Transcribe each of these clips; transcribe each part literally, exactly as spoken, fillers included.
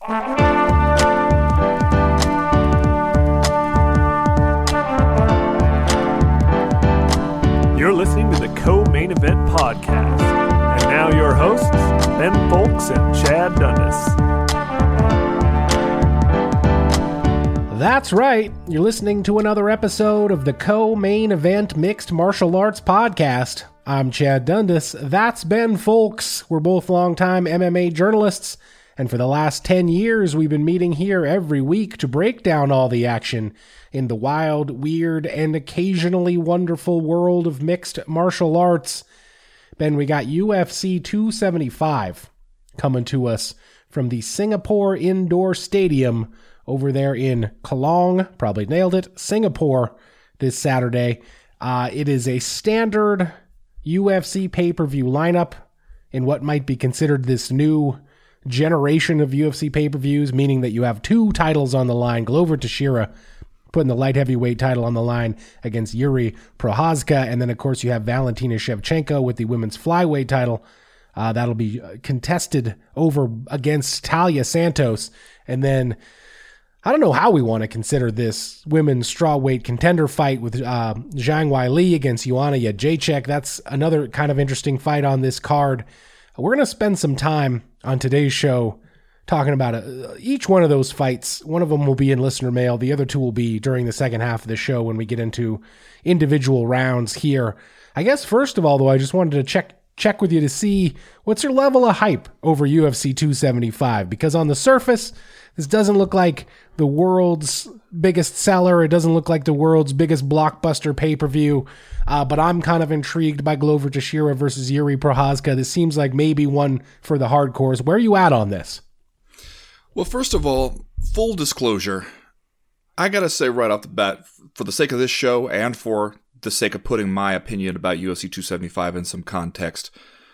You're listening to the Co-Main Event Podcast. And now your hosts, Ben Fowlkes and Chad Dundas. That's right. You're listening to another episode of the Co-Main Event Mixed Martial Arts Podcast. I'm Chad Dundas. That's Ben Fowlkes. We're both longtime M M A journalists, and for the last ten years, we've been meeting here every week to break down all the action in the wild, weird, and occasionally wonderful world of mixed martial arts. Ben, we got U F C two seventy-five coming to us from the Singapore Indoor Stadium over there in Kelong, probably nailed it, Singapore, this Saturday. Uh, it is a standard U F C pay-per-view lineup in what might be considered this new generation of U F C pay-per-views, meaning that you have two titles on the line. Glover Teixeira putting the light heavyweight title on the line against Yuri Prochazka, and then of course you have Valentina Shevchenko with the women's flyweight title. Uh, that'll be contested over against Talia Santos, and then I don't know how we want to consider this women's strawweight contender fight with uh, Zhang Weili against Joanna Jędrzejczyk. That's another kind of interesting fight on this card. We're going to spend some time on today's show talking about uh, each one of those fights. One of them will be in listener mail. The other two will be during the second half of the show when we get into individual rounds here. I guess first of all, though, I just wanted to check check with you to see what's your level of hype over U F C two seventy-five, because on the surface, this doesn't look like the world's biggest seller. It doesn't look like the world's biggest blockbuster pay-per-view, uh, but I'm kind of intrigued by Glover Teixeira versus Yuri Prochazka. This seems like maybe one for the hardcores. Where are you at on this? Well, first of all, full disclosure, I gotta say right off the bat, for the sake of this show and for the sake of putting my opinion about U F C two seventy-five in some context,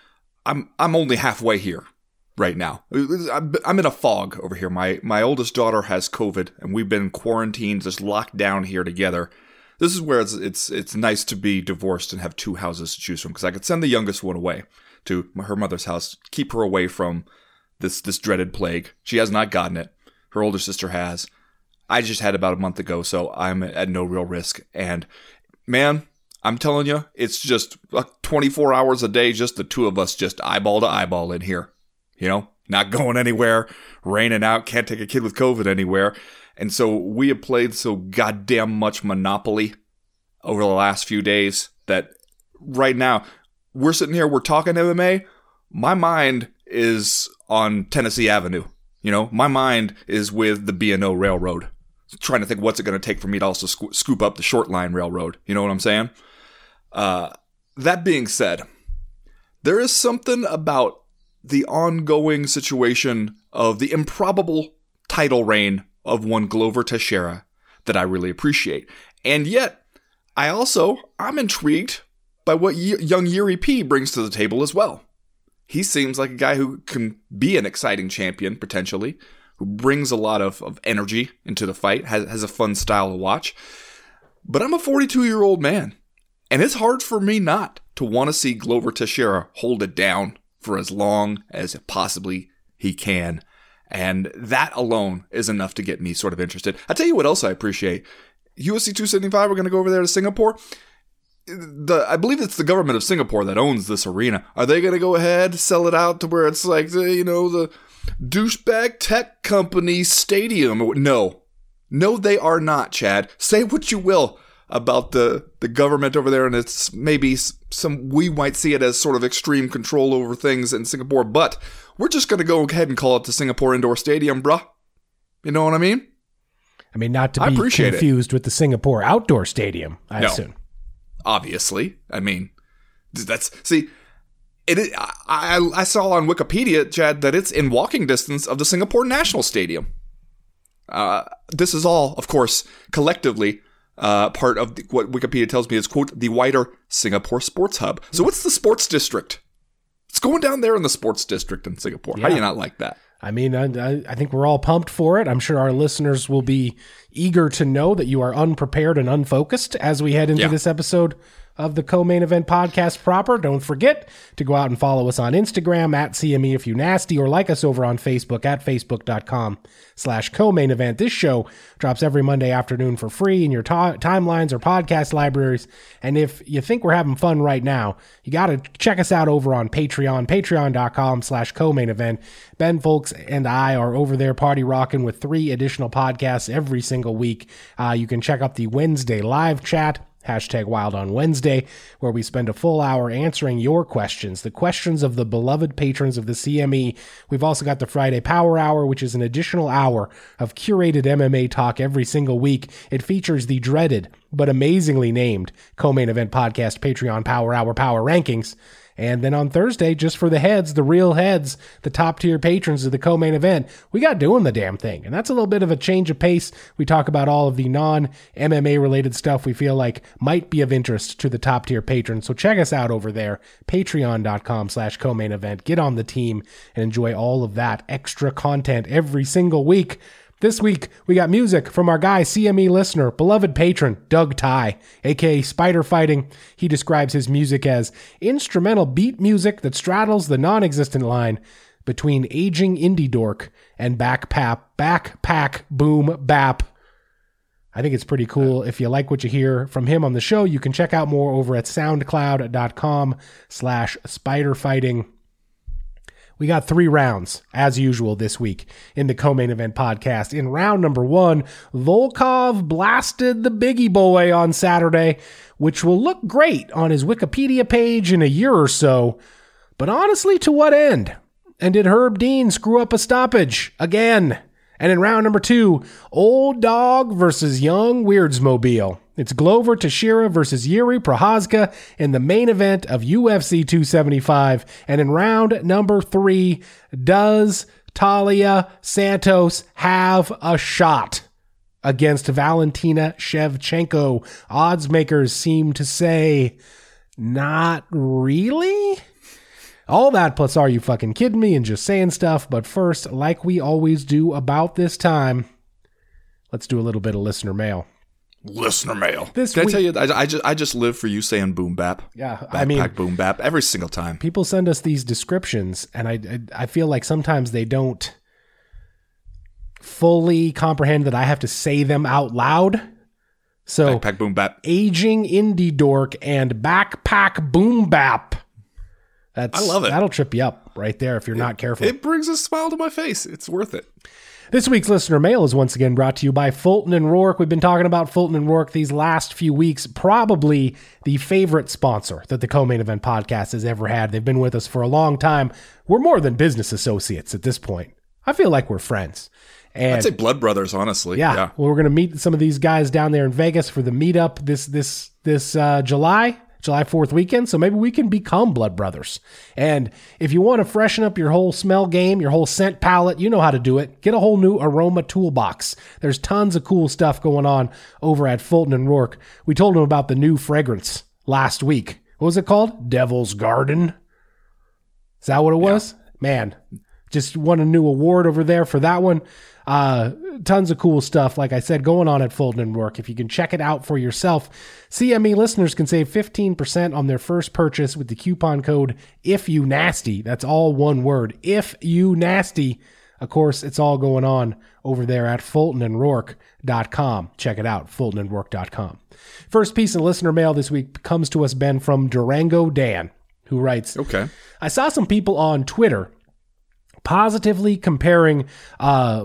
I'm I'm only halfway here right now. I'm in a fog over here. My my oldest daughter has COVID, and we've been quarantined, just locked down here together. This is where it's it's it's nice to be divorced and have two houses to choose from, because I could send the youngest one away to her mother's house, keep her away from this this dreaded plague. She has not gotten it. Her older sister has. I just had about a month ago, so I'm at no real risk. And man, I'm telling you, it's just twenty-four hours a day, just the two of us, just eyeball to eyeball in here. You know, not going anywhere, raining out, can't take a kid with COVID anywhere. And so we have played so goddamn much Monopoly over the last few days that right now we're sitting here, we're talking M M A. My mind is on Tennessee Avenue. You know, my mind is with the B and O Railroad, trying to think what's it going to take for me to also sco- scoop up the short line railroad. You know what I'm saying? Uh, that being said, there is something about the ongoing situation of the improbable title reign of one Glover Teixeira that I really appreciate. And yet, I also, I'm intrigued by what y- young Yuri P brings to the table as well. He seems like a guy who can be an exciting champion, potentially, who brings a lot of, of energy into the fight, has, has a fun style to watch. But I'm a forty-two-year-old man, and it's hard for me not to want to see Glover Teixeira hold it down for as long as possibly he can. And that alone is enough to get me sort of interested. I'll tell you what else I appreciate. U F C two seventy-five, we're going to go over there to Singapore. The I believe it's the government of Singapore that owns this arena. Are they going to go ahead, sell it out to where it's like, the, you know, the douchebag tech company stadium? No. No, they are not, Chad. Say what you will about the, the government over there, and it's maybe some, we might see it as sort of extreme control over things in Singapore, but we're just going to go ahead and call it the Singapore Indoor Stadium, bruh. You know what I mean? I mean, not to be confused it. with the Singapore Outdoor Stadium, I no, assume. Obviously. I mean, that's, see, it. Is, I, I, I saw on Wikipedia, Chad, that it's in walking distance of the Singapore National Stadium. Uh, this is all, of course, collectively uh, part of the, what Wikipedia tells me is, quote, the wider Singapore Sports Hub. So what's the sports district? It's going down there in the sports district in Singapore. Yeah. How do you not like that? I mean, I, I think we're all pumped for it. I'm sure our listeners will be eager to know that you are unprepared and unfocused as we head into yeah. this episode of the Co-Main Event podcast proper. Don't forget to go out and follow us on Instagram at C M E if you nasty, or like us over on Facebook at facebook.com slash co-main event. This show drops every Monday afternoon for free in your ta- timelines or podcast libraries. And if you think we're having fun right now, you got to check us out over on Patreon, patreon.com slash co-main event. Ben Folks and I are over there party rocking with three additional podcasts every single week. Uh, you can check out the Wednesday live chat, hashtag Wild on Wednesday, where we spend a full hour answering your questions, the questions of the beloved patrons of the C M E. We've also got the Friday Power Hour, which is an additional hour of curated M M A talk every single week. It features the dreaded but amazingly named Co-Main Event Podcast Patreon Power Hour Power Rankings. And then on Thursday, just for the heads, the real heads, the top-tier patrons of the Co-Main Event, we got doing the damn thing. And that's a little bit of a change of pace. We talk about all of the non-M M A-related stuff we feel like might be of interest to the top-tier patrons. So check us out over there, patreon.com slash co-main event. Get on the team and enjoy all of that extra content every single week. This week, we got music from our guy, C M E listener, beloved patron, Doug Ty, aka Spider Fighting. He describes his music as instrumental beat music that straddles the non-existent line between aging indie dork and backpack, backpack boom bap. I think it's pretty cool. If you like what you hear from him on the show, you can check out more over at soundcloud.com slash spiderfighting. We got three rounds, as usual, this week in the Co-Main Event podcast. In round number one, Volkov blasted the Biggie Boy on Saturday, which will look great on his Wikipedia page in a year or so. But honestly, to what end? And did Herb Dean screw up a stoppage again? And in round number two, Old Dog versus Young Weirdsmobile. It's Glover Teixeira versus Yuri Prochazka in the main event of U F C two seventy-five. And in round number three, does Talia Santos have a shot against Valentina Shevchenko? Odds makers seem to say, not really. All that plus Are You Fucking Kidding Me and just saying stuff. But first, like we always do about this time, let's do a little bit of listener mail. Listener mail. This Did week, I tell you, I, I, just, I just live for you saying boom bap. Yeah, Backpack I mean, boom bap every single time. People send us these descriptions, and I, I, I feel like sometimes they don't fully comprehend that I have to say them out loud. So, Backpack boom bap. Aging indie dork and backpack boom bap. That's, I love it. That'll trip you up right there if you're it, not careful. It brings a smile to my face. It's worth it. This week's listener mail is once again brought to you by Fulton and Rourke. We've been talking about Fulton and Rourke these last few weeks, probably the favorite sponsor that the Co-Main Event podcast has ever had. They've been with us for a long time. We're more than business associates at this point. I feel like we're friends. And I'd say blood brothers, honestly. Yeah, yeah. Well, we're going to meet some of these guys down there in Vegas for the meetup this this this uh, July. July fourth weekend, so maybe we can become blood brothers. And if you want to freshen up your whole smell game, your whole scent palette, you know how to do it. Get a whole new aroma toolbox. There's tons of cool stuff going on over at Fulton and Rourke. We told them about the new fragrance last week. What was it called? Devil's Garden. Is that what it was? Yeah. Man, just won a new award over there for that one. Uh, tons of cool stuff, like I said, going on at Fulton and Rourke. If you can check it out for yourself, C M E listeners can save fifteen percent on their first purchase with the coupon code IFYOUNASTY. That's all one word, IFYOUNASTY. Of course, it's all going on over there at fulton and rourke dot com. Check it out, fulton and rourke dot com. First piece of listener mail this week comes to us, Ben, from Durango Dan, who writes, Okay. I saw some people on Twitter positively comparing uh,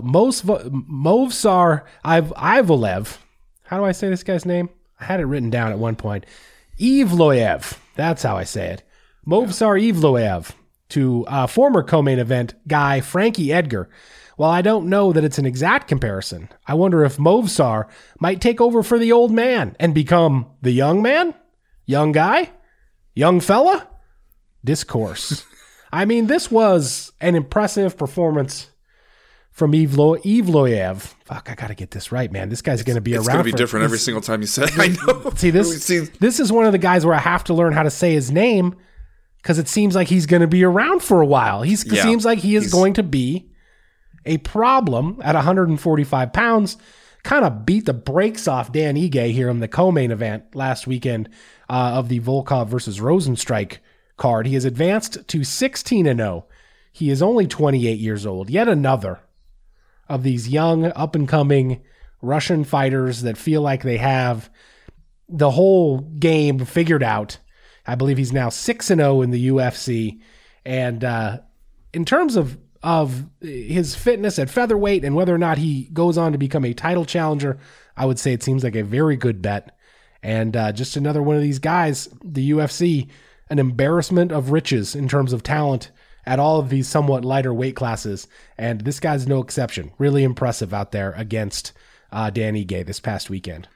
Movsar Ivlev. How do I say this guy's name? I had it written down at one point. Ivloev. That's how I say it. Movsar Ivloev to uh, former co-main event guy Frankie Edgar. While I don't know that it's an exact comparison, I wonder if Movsar might take over for the old man and become the young man? Young guy? Young fella? Discourse. I mean, this was an impressive performance from Ivlo, Ivloev. Fuck, I got to get this right, man. This guy's going to be it's around. It's going to be for, different every single time you say it. I know. See, this, this is one of the guys where I have to learn how to say his name because it seems like he's going to be around for a while. He yeah, seems like he is going to be a problem at one hundred forty-five pounds kind of beat the brakes off Dan Ige here in the co-main event last weekend uh, of the Volkov versus Rosenstrike card. He has advanced to sixteen and oh. He is only twenty-eight years old. Yet another of these young, up-and-coming Russian fighters that feel like they have the whole game figured out. I believe he's now six and oh in the U F C. And uh, in terms of, of his fitness at featherweight and whether or not he goes on to become a title challenger, I would say it seems like a very good bet. And uh, just another one of these guys, the U F C, an embarrassment of riches in terms of talent at all of these somewhat lighter weight classes. And this guy's no exception. Really impressive out there against uh, Dan Ige this past weekend.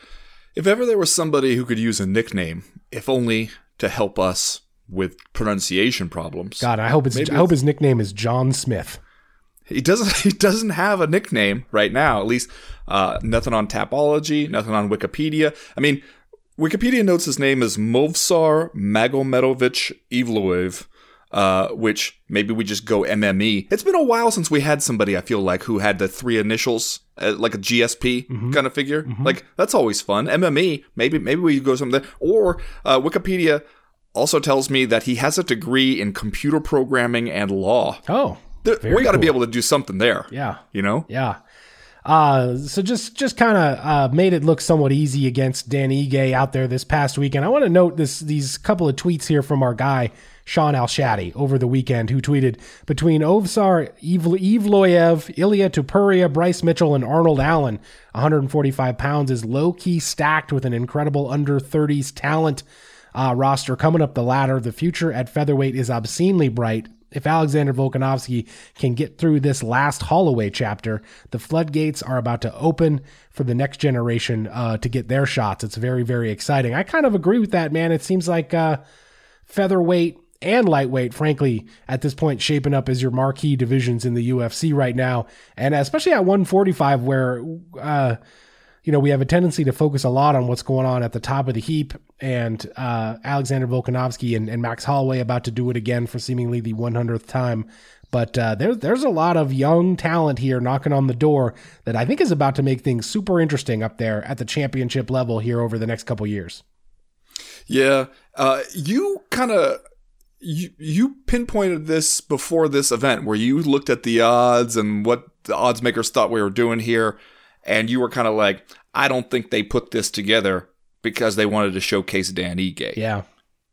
If ever there was somebody who could use a nickname, if only to help us with pronunciation problems. God, I hope it's, I hope his nickname is John Smith. He doesn't. He doesn't have a nickname right now. At least uh, nothing on Tapology, nothing on Wikipedia. I mean, Wikipedia notes his name is Movsar Magomedovich Ivloev, uh, which maybe we just go M M E. It's been a while since we had somebody, I feel like, who had the three initials, uh, like a G S P mm-hmm. kind of figure. Mm-hmm. Like, that's always fun. M M E, maybe maybe we go something there. Or uh, Wikipedia also tells me that he has a degree in computer programming and law. Oh, there, we got to cool. be able to do something there. Yeah. You know? Yeah. Uh, so just, just kind of uh, made it look somewhat easy against Dan Ige out there this past weekend. I want to note this these couple of tweets here from our guy, Sean Al-Shadi, over the weekend, who tweeted, between Ovsar Ivloev, Ilya Tupuria, Bryce Mitchell, and Arnold Allen, one hundred forty-five pounds is low-key stacked with an incredible under thirties talent uh, roster coming up the ladder. The future at featherweight is obscenely bright. If Alexander Volkanovski can get through this last Holloway chapter, the floodgates are about to open for the next generation uh, to get their shots. It's very, very exciting. I kind of agree with that, man. It seems like uh, featherweight and lightweight, frankly, at this point, shaping up as your marquee divisions in the U F C right now. And especially at one forty-five, where, uh, you know, we have a tendency to focus a lot on what's going on at the top of the heap, and uh, Alexander Volkanovski and, and Max Holloway about to do it again for seemingly the one hundredth time. But uh, there, there's a lot of young talent here knocking on the door that I think is about to make things super interesting up there at the championship level here over the next couple years. Yeah. Uh, you kind of... You you pinpointed this before this event, where you looked at the odds and what the odds makers thought we were doing here, and you were kind of like, I don't think they put this together because they wanted to showcase Dan Ige. Yeah.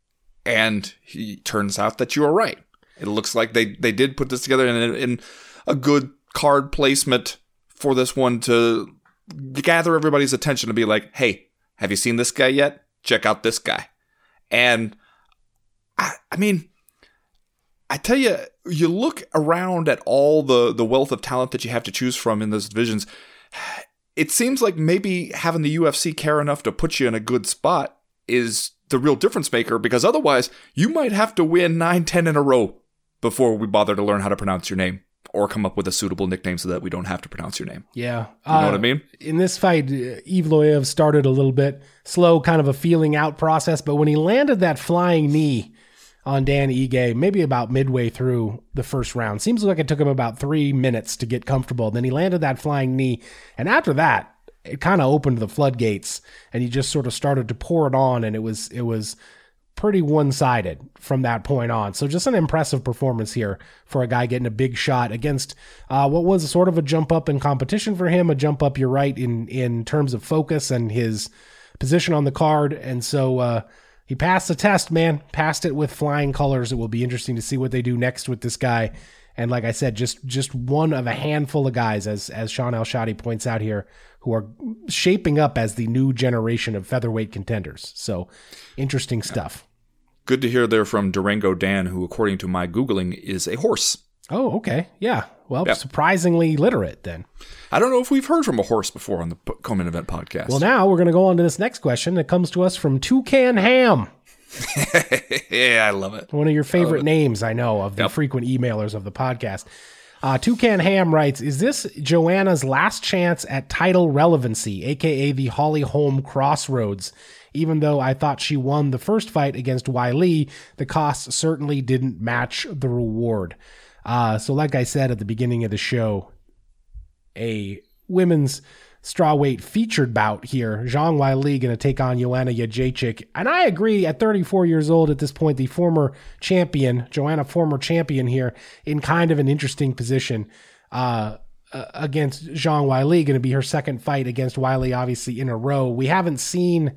And it turns out that you were right. It looks like they, they did put this together in, in a good card placement for this one to gather everybody's attention to be like, hey, have you seen this guy yet? Check out this guy. And I, I mean, I tell you, you look around at all the, the wealth of talent that you have to choose from in those divisions, it seems like maybe having the U F C care enough to put you in a good spot is the real difference maker, because otherwise you might have to win nine, ten in a row before we bother to learn how to pronounce your name or come up with a suitable nickname so that we don't have to pronounce your name. Yeah. You know uh, what I mean? In this fight, Ivloev started a little bit slow, kind of a feeling out process, but when he landed that flying knee on Dan Ige, maybe about midway through the first round. Seems like it took him about three minutes to get comfortable. Then he landed that flying knee. And after that, it kind of opened the floodgates, and he just sort of started to pour it on, and it was it was pretty one-sided from that point on. So just an impressive performance here for a guy getting a big shot against uh, what was sort of a jump up in competition for him, a jump up, you're right, in, in terms of focus and his position on the card. And so, uh, he passed the test, man. Passed it with flying colors. It will be interesting to see what they do next with this guy. And like I said, just just one of a handful of guys, as as Sean Al-Shadi points out here, who are shaping up as the new generation of featherweight contenders. So interesting stuff. Good to hear there from Durango Dan, who, according to my Googling, is a horse. Oh, okay. Yeah. Well, yep. Surprisingly literate then. I don't know if we've heard from a horse before on the Co-Main Event podcast. Well, now we're going to go on to this next question that comes to us from Toucan Ham. Yeah, I love it. One of your favorite I names, I know, of the yep. frequent emailers of the podcast. Uh, Toucan Ham writes, is this Joanna's last chance at title relevancy, a k a the Holly Holm Crossroads? Even though I thought she won the first fight against Wiley, the cost certainly didn't match the reward. Uh, so like I said at the beginning of the show, a women's strawweight featured bout here. Zhang Weili going to take on Joanna Jędrzejczyk. And I agree, at thirty-four years old at this point, the former champion, Joanna, former champion here, in kind of an interesting position uh, uh, against Zhang Weili. Going to be her second fight against Weili, obviously, in a row. We haven't seen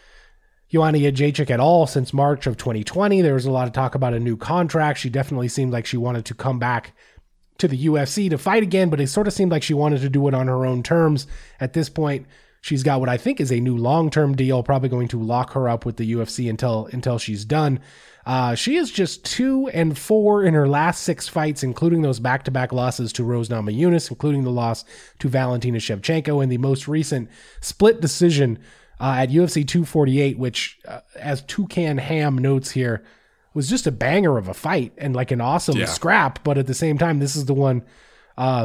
Joanna Jędrzejczyk at all since March of twenty twenty. There was a lot of talk about a new contract. She definitely seemed like she wanted to come back to the U F C to fight again, but it sort of seemed like she wanted to do it on her own terms. At this point, she's got what I think is a new long-term deal, probably going to lock her up with the U F C until until she's done. Uh, she is just two and four in her last six fights, including those back-to-back losses to Rose Namajunas, including the loss to Valentina Shevchenko, and the most recent split decision uh, at U F C two forty-eight, which, uh, as Toucan Ham notes here, was just a banger of a fight and like an awesome yeah. scrap. But at the same time, this is the one uh,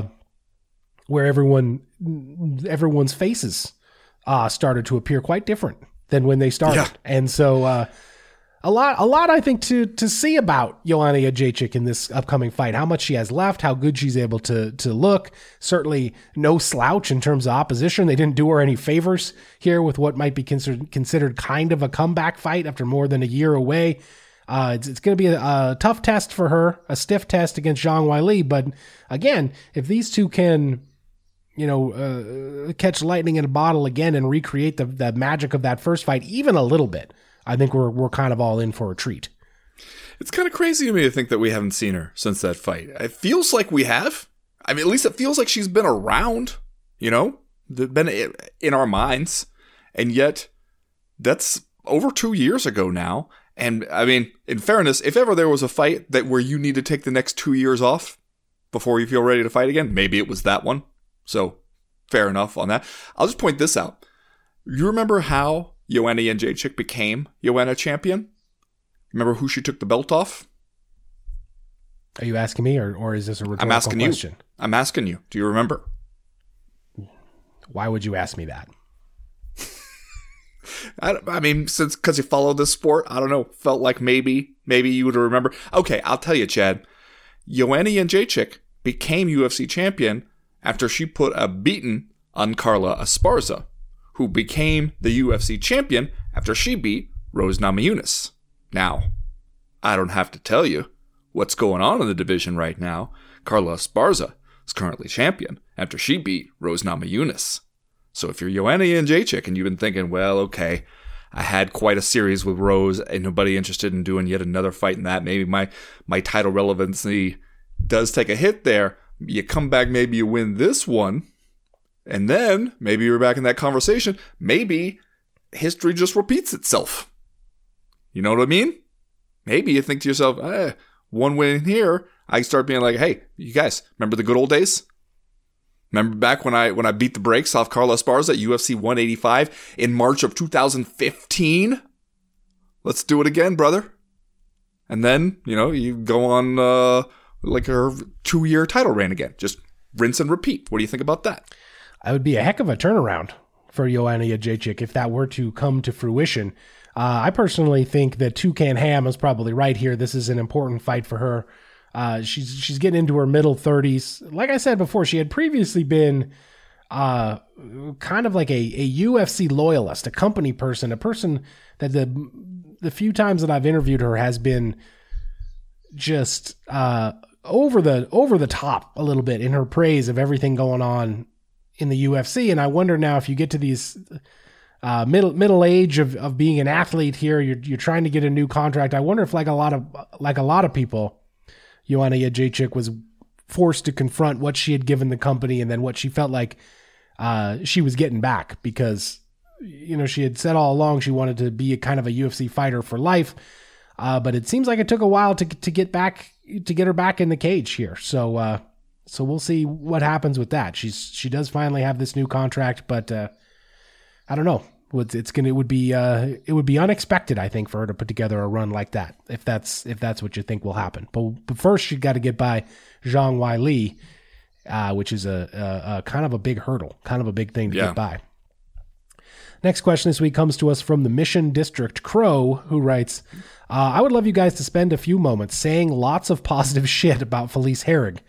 where everyone, everyone's faces uh, started to appear quite different than when they started. Yeah. And so uh, a lot, a lot, I think, to to see about Joanna Jędrzejczyk in this upcoming fight. How much she has left, how good she's able to to look. Certainly no slouch in terms of opposition. They didn't do her any favors here with what might be considered considered kind of a comeback fight after more than a year away. Uh, it's it's going to be a, a tough test for her, a stiff test against Zhang Weili. But again, if these two can, you know, uh, catch lightning in a bottle again and recreate the, the magic of that first fight even a little bit, I think we're we're kind of all in for a treat. It's kind of crazy to me to think that we haven't seen her since that fight. It feels like we have. I mean, at least it feels like she's been around, you know, been in our minds. And yet, that's over two years ago now. And I mean, in fairness, if ever there was a fight that where you need to take the next two years off before you feel ready to fight again, maybe it was that one. So fair enough on that. I'll just point this out. You remember how Joanna Jędrzejczyk became Joanna champion? Remember who she took the belt off? Are you asking me, or, or is this a rhetorical I'm asking question? You. I'm asking you. Do you remember? Why would you ask me that? I, I mean, since because you follow this sport, I don't know. Felt like maybe, maybe you would remember. Okay, I'll tell you, Chad. Joanna Jędrzejczyk became U F C champion after she put a beating on Carla Esparza, who became the U F C champion after she beat Rose Namajunas. Now, I don't have to tell you what's going on in the division right now. Carla Esparza is currently champion after she beat Rose Namajunas. So if you're Joanna Jędrzejczyk and you've been thinking, well, okay, I had quite a series with Rose and nobody interested in doing yet another fight in that. Maybe my, my title relevancy does take a hit there. You come back, maybe you win this one. And then maybe you're back in that conversation. Maybe history just repeats itself. You know what I mean? Maybe you think to yourself, eh, one win here. I start being like, hey, you guys, remember the good old days? Remember back when I when I beat the brakes off Carla Esparza at U F C one eighty-five in March of two thousand fifteen? Let's do it again, brother. And then, you know, you go on uh, like her two-year title reign again. Just rinse and repeat. What do you think about that? That would be a heck of a turnaround for Joanna Jędrzejczyk if that were to come to fruition. Uh, I personally think that Toucan Ham is probably right here. This is an important fight for her. Uh, she's she's getting into her middle thirties. Like I said before, she had previously been uh, kind of like a, a U F C loyalist, a company person, a person that the the few times that I've interviewed her has been just uh, over the over the top a little bit in her praise of everything going on in the U F C. And I wonder now if you get to these uh, middle middle age of, of being an athlete here, you're you're trying to get a new contract. I wonder if like a lot of like a lot of people, Joanna Jędrzejczyk was forced to confront what she had given the company and then what she felt like uh, she was getting back, because, you know, she had said all along she wanted to be a kind of a U F C fighter for life. Uh, but it seems like it took a while to to get back to get her back in the cage here. So uh, so we'll see what happens with that. She's she does finally have this new contract, but uh, I don't know. It's, it's gonna it would be uh, it would be unexpected, I think, for her to put together a run like that, if that's if that's what you think will happen. But, but first, she's got to get by Zhang Weili, uh, which is a, a, a kind of a big hurdle, kind of a big thing to yeah. get by. Next question this week comes to us from the Mission District Crow, who writes, uh, I would love you guys to spend a few moments saying lots of positive shit about Felice Herrig.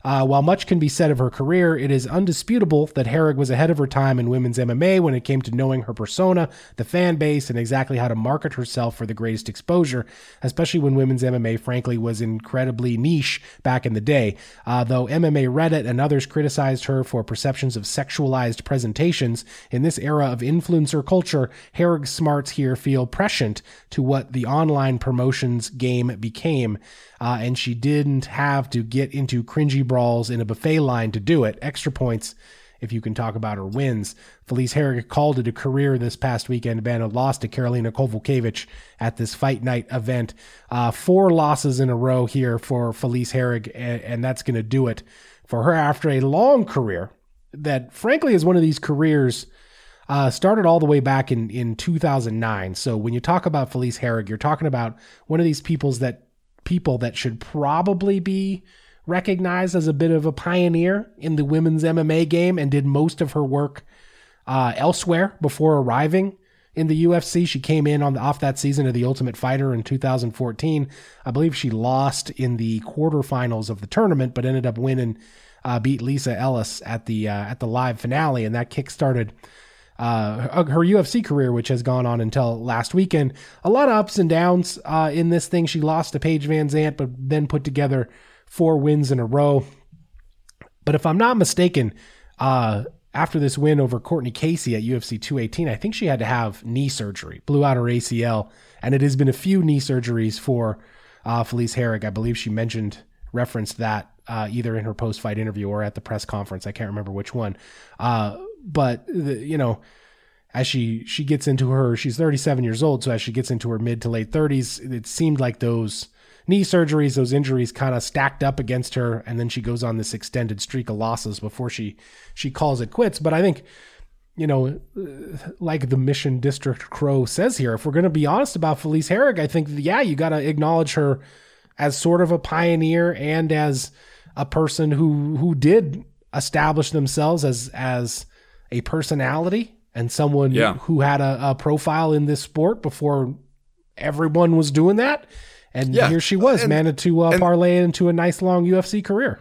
Uh, while much can be said of her career, it is undisputable that Herrig was ahead of her time in women's M M A when it came to knowing her persona, the fan base, and exactly how to market herself for the greatest exposure, especially when women's M M A, frankly, was incredibly niche back in the day. Uh, though M M A Reddit and others criticized her for perceptions of sexualized presentations, in this era of influencer culture, Herrig's smarts here feel prescient to what the online promotions game became. Uh, and she didn't have to get into cringy brawls in a buffet line to do it. Extra points if you can talk about her wins. Felice Herrig called it a career this past weekend. Banner lost to Karolina Kowalkiewicz at this Fight Night event. Uh, four losses in a row here for Felice Herrig, and, and that's going to do it for her after a long career that, frankly, is one of these careers uh, started all the way back in, in two thousand nine. So when you talk about Felice Herrig, you're talking about one of these people's that people that should probably be recognized as a bit of a pioneer in the women's M M A game and did most of her work uh, elsewhere before arriving in the U F C. She came in on the, off that season of The Ultimate Fighter in two thousand fourteen. I believe she lost in the quarterfinals of the tournament, but ended up winning, uh, beat Lisa Ellis at the uh, at the live finale, and that kickstarted Uh, her U F C career, which has gone on until last weekend. A lot of ups and downs uh, in this thing. She lost to Paige Van Zandt, but then put together four wins in a row. But if I'm not mistaken, uh, after this win over Courtney Casey at U F C two eighteen, I think she had to have knee surgery, blew out her A C L, and it has been a few knee surgeries for uh, Felice Herrig. I believe she mentioned, referenced that uh, either in her post-fight interview or at the press conference. I can't remember which one. Uh, But, the, you know, as she, she gets into her, she's thirty-seven years old. So as she gets into her mid to late thirties, it seemed like those knee surgeries, those injuries kind of stacked up against her. And then she goes on this extended streak of losses before she, she calls it quits. But I think, you know, like the Mission District Crow says here, if we're going to be honest about Felice Herrig, I think, yeah, you got to acknowledge her as sort of a pioneer and as a person who, who did establish themselves as, as, a personality and someone yeah. who had a, a profile in this sport before everyone was doing that. And yeah. here she was, and, managed to uh, and, parlay into a nice long U F C career.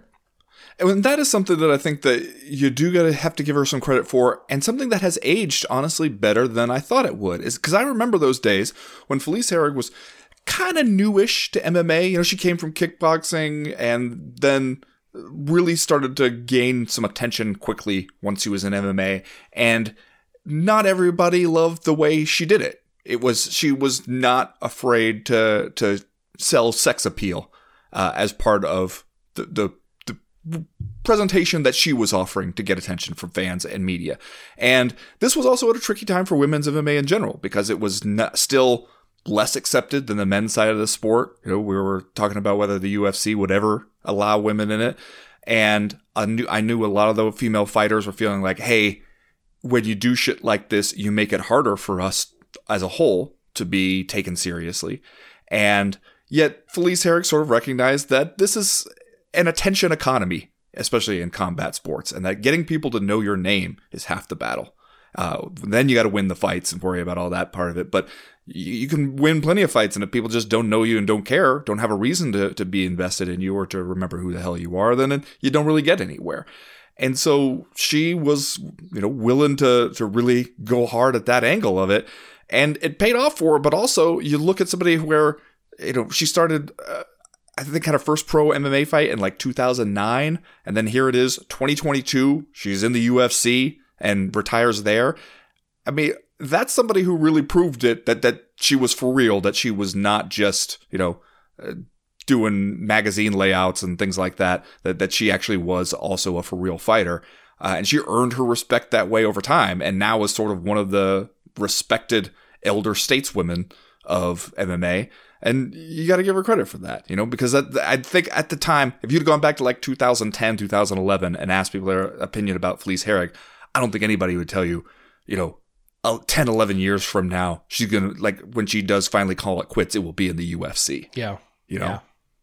And that is something that I think that you do gotta have to give her some credit for, and something that has aged, honestly, better than I thought it would. Is because I remember those days when Felice Herrig was kind of newish to M M A. You know, she came from kickboxing and then really started to gain some attention quickly once she was in M M A, and not everybody loved the way she did it. It was she was not afraid to to sell sex appeal uh, as part of the, the the presentation that she was offering to get attention from fans and media. And this was also at a tricky time for women's M M A in general, because it was not, still less accepted than the men's side of the sport. You know, we were talking about whether the U F C would ever allow women in it. And I knew, I knew a lot of the female fighters were feeling like, hey, when you do shit like this, you make it harder for us as a whole to be taken seriously. And yet Felice Herrig sort of recognized that this is an attention economy, especially in combat sports, and that getting people to know your name is half the battle. Uh, then you got to win the fights and worry about all that part of it. But you, you can win plenty of fights, and if people just don't know you and don't care, don't have a reason to, to be invested in you or to remember who the hell you are, then you don't really get anywhere. And so she was, you know, willing to to really go hard at that angle of it, and it paid off for her. But also, you look at somebody where, you know, she started, uh, I think, had her first pro M M A fight in like two thousand nine, and then here it is, twenty twenty-two. She's in the U F C and retires there. I mean, that's somebody who really proved it, that that she was for real, that she was not just, you know, uh, doing magazine layouts and things like that, that, that she actually was also a for real fighter. Uh, and she earned her respect that way over time, and now is sort of one of the respected elder stateswomen of M M A. And you got to give her credit for that, you know, because that, I think at the time, if you'd gone back to like two thousand ten, two thousand eleven and asked people their opinion about Felice Herrig, I don't think anybody would tell you, you know, ten, eleven years from now, she's going to, like, when she does finally call it quits, it will be in the U F C. Yeah. You know? Yeah.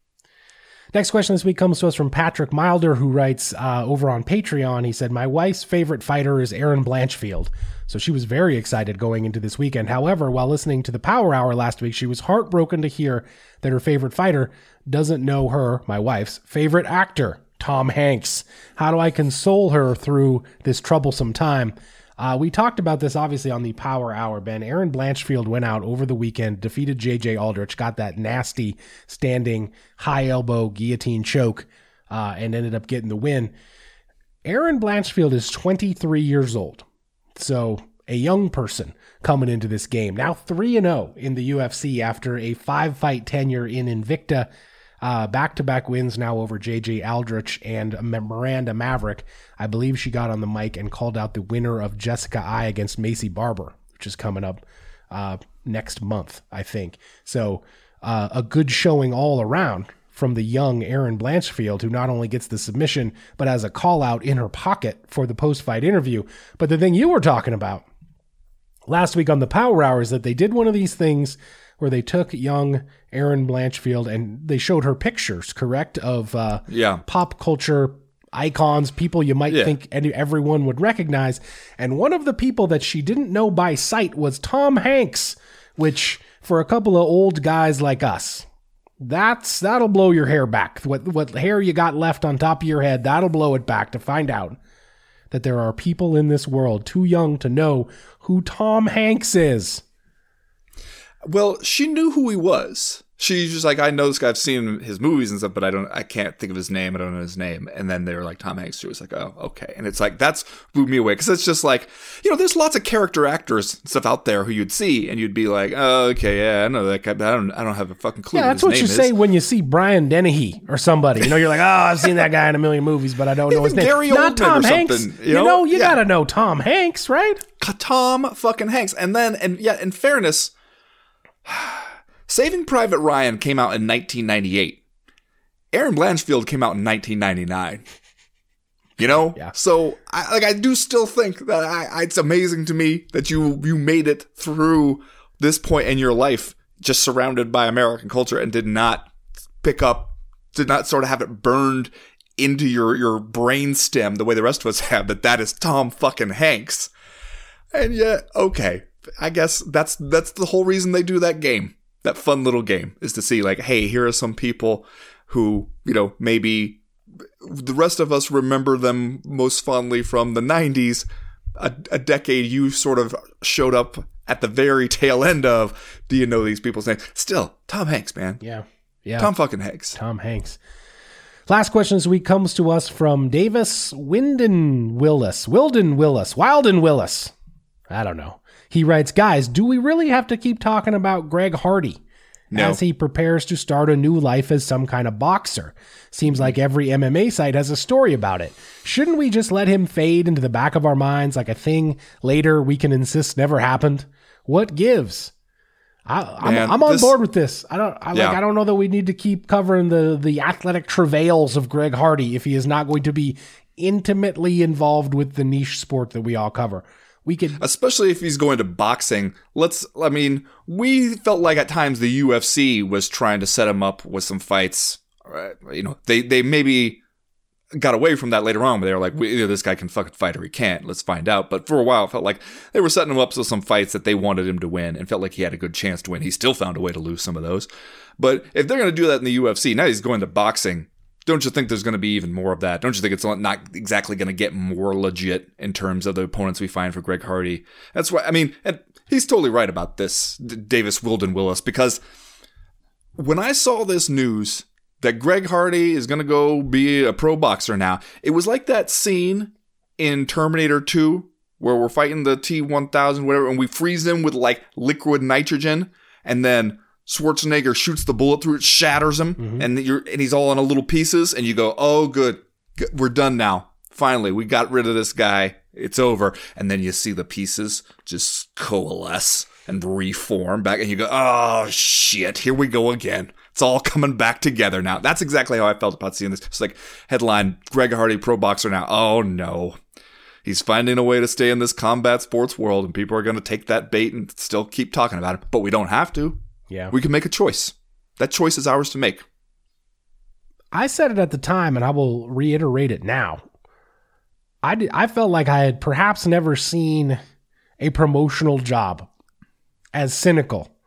Next question this week comes to us from Patrick Milder, who writes uh, over on Patreon. He said, my wife's favorite fighter is Erin Blanchfield. So she was very excited going into this weekend. However, while listening to the Power Hour last week, she was heartbroken to hear that her favorite fighter doesn't know her, my wife's, favorite actor. Tom Hanks? How do I console her through this troublesome time? Uh, we talked about this obviously on the Power Hour, Ben. Erin Blanchfield went out over the weekend, defeated J J Aldrich, got that nasty standing high elbow guillotine choke, uh, and ended up getting the win. Erin Blanchfield is twenty-three years old, so a young person coming into this game. Now three and oh in the U F C after a five-fight tenure in Invicta. Uh, back-to-back wins now over J J Aldrich and Miranda Maverick. I believe she got on the mic and called out the winner of Jessica I against Macy Barber, which is coming up uh, next month, I think. So uh, a good showing all around from the young Erin Blanchfield, who not only gets the submission, but has a call-out in her pocket for the post-fight interview. But the thing you were talking about last week on the Power Hour is that they did one of these things where they took young Erin Blanchfield and they showed her pictures, correct, of uh, yeah. pop culture icons, people you might yeah. think any, everyone would recognize. And one of the people that she didn't know by sight was Tom Hanks, which for a couple of old guys like us, that's that'll blow your hair back. What what hair you got left on top of your head, that'll blow it back to find out that there are people in this world too young to know who Tom Hanks is. Well, she knew who he was. She's just like, I know this guy. I've seen his movies and stuff, but I don't. I can't think of his name. I don't know his name. And then they were like, Tom Hanks. She was like, oh, okay. And it's like, that's blew me away because it's just like, you know, there's lots of character actors and stuff out there who you'd see and you'd be like, oh, okay, yeah, I know that guy, but I don't. I don't have a fucking clue. Yeah, what that's his what name you is. say when you see Brian Dennehy or somebody. You know, you're like, oh, I've seen that guy in a million movies, but I don't know his name. Gary Not Oldman Tom or Hanks. something, You you know, know? you Yeah. gotta know Tom Hanks, right? Tom fucking Hanks. And then, and yeah, in fairness, Saving Private Ryan came out in nineteen ninety-eight. Erin Blanchfield came out in nineteen ninety-nine. You know? Yeah. So, I, like, I do still think that I, I, it's amazing to me that you you made it through this point in your life just surrounded by American culture and did not pick up, did not sort of have it burned into your, your brain stem the way the rest of us have, that that is Tom fucking Hanks. And yet, okay, I guess that's that's the whole reason they do that game. That fun little game is to see, like, hey, here are some people who, you know, maybe the rest of us remember them most fondly from the nineties, a, a decade you sort of showed up at the very tail end of. Do you know these people's names? Still, Tom Hanks, man. Yeah. Yeah. Tom fucking Hanks. Tom Hanks. Last question this week comes to us from Davis Winden Willis. Wilden Willis. Wilden Willis. I don't know. He writes, guys, do we really have to keep talking about Greg Hardy No. as he prepares to start a new life as some kind of boxer? Seems like every M M A site has a story about it. Shouldn't we just let him fade into the back of our minds like a thing later we can insist never happened? What gives? I, I'm, Man, I'm on this- board with this. I don't I, Yeah. like. I don't know that we need to keep covering the the athletic travails of Greg Hardy if he is not going to be intimately involved with the niche sport that we all cover. We could, Especially if he's going to boxing. Let's, I mean, we felt like at times the U F C was trying to set him up with some fights. Uh, you know, they, they maybe got away from that later on, but they were like, we, either this guy can fucking fight or he can't. Let's find out. But for a while, it felt like they were setting him up with some fights that they wanted him to win and felt like he had a good chance to win. He still found a way to lose some of those. But if they're going to do that in the U F C, now he's going to boxing. Don't you think there's going to be even more of that? Don't you think it's not exactly going to get more legit in terms of the opponents we find for Greg Hardy? That's why, I mean, and he's totally right about this, D- Davis Wilden Willis, because when I saw this news that Greg Hardy is going to go be a pro boxer now, it was like that scene in Terminator two where we're fighting the T one thousand, whatever, and we freeze him with like liquid nitrogen, and then Schwarzenegger shoots the bullet through it, shatters him, mm-hmm. and you're and he's all in a little pieces, and you go, oh, good. good, we're done now. Finally, we got rid of this guy. It's over. And then you see the pieces just coalesce and reform back, and you go, oh, shit, here we go again. It's all coming back together now. That's exactly how I felt about seeing this. It's like, headline, Greg Hardy, pro boxer now. Oh, no. He's finding a way to stay in this combat sports world, and people are going to take that bait and still keep talking about it. But we don't have to. yeah. We can make a choice. That choice is ours to make. I said it at the time, and I will reiterate it now. I, did, I felt like I had perhaps never seen a promotional job as cynical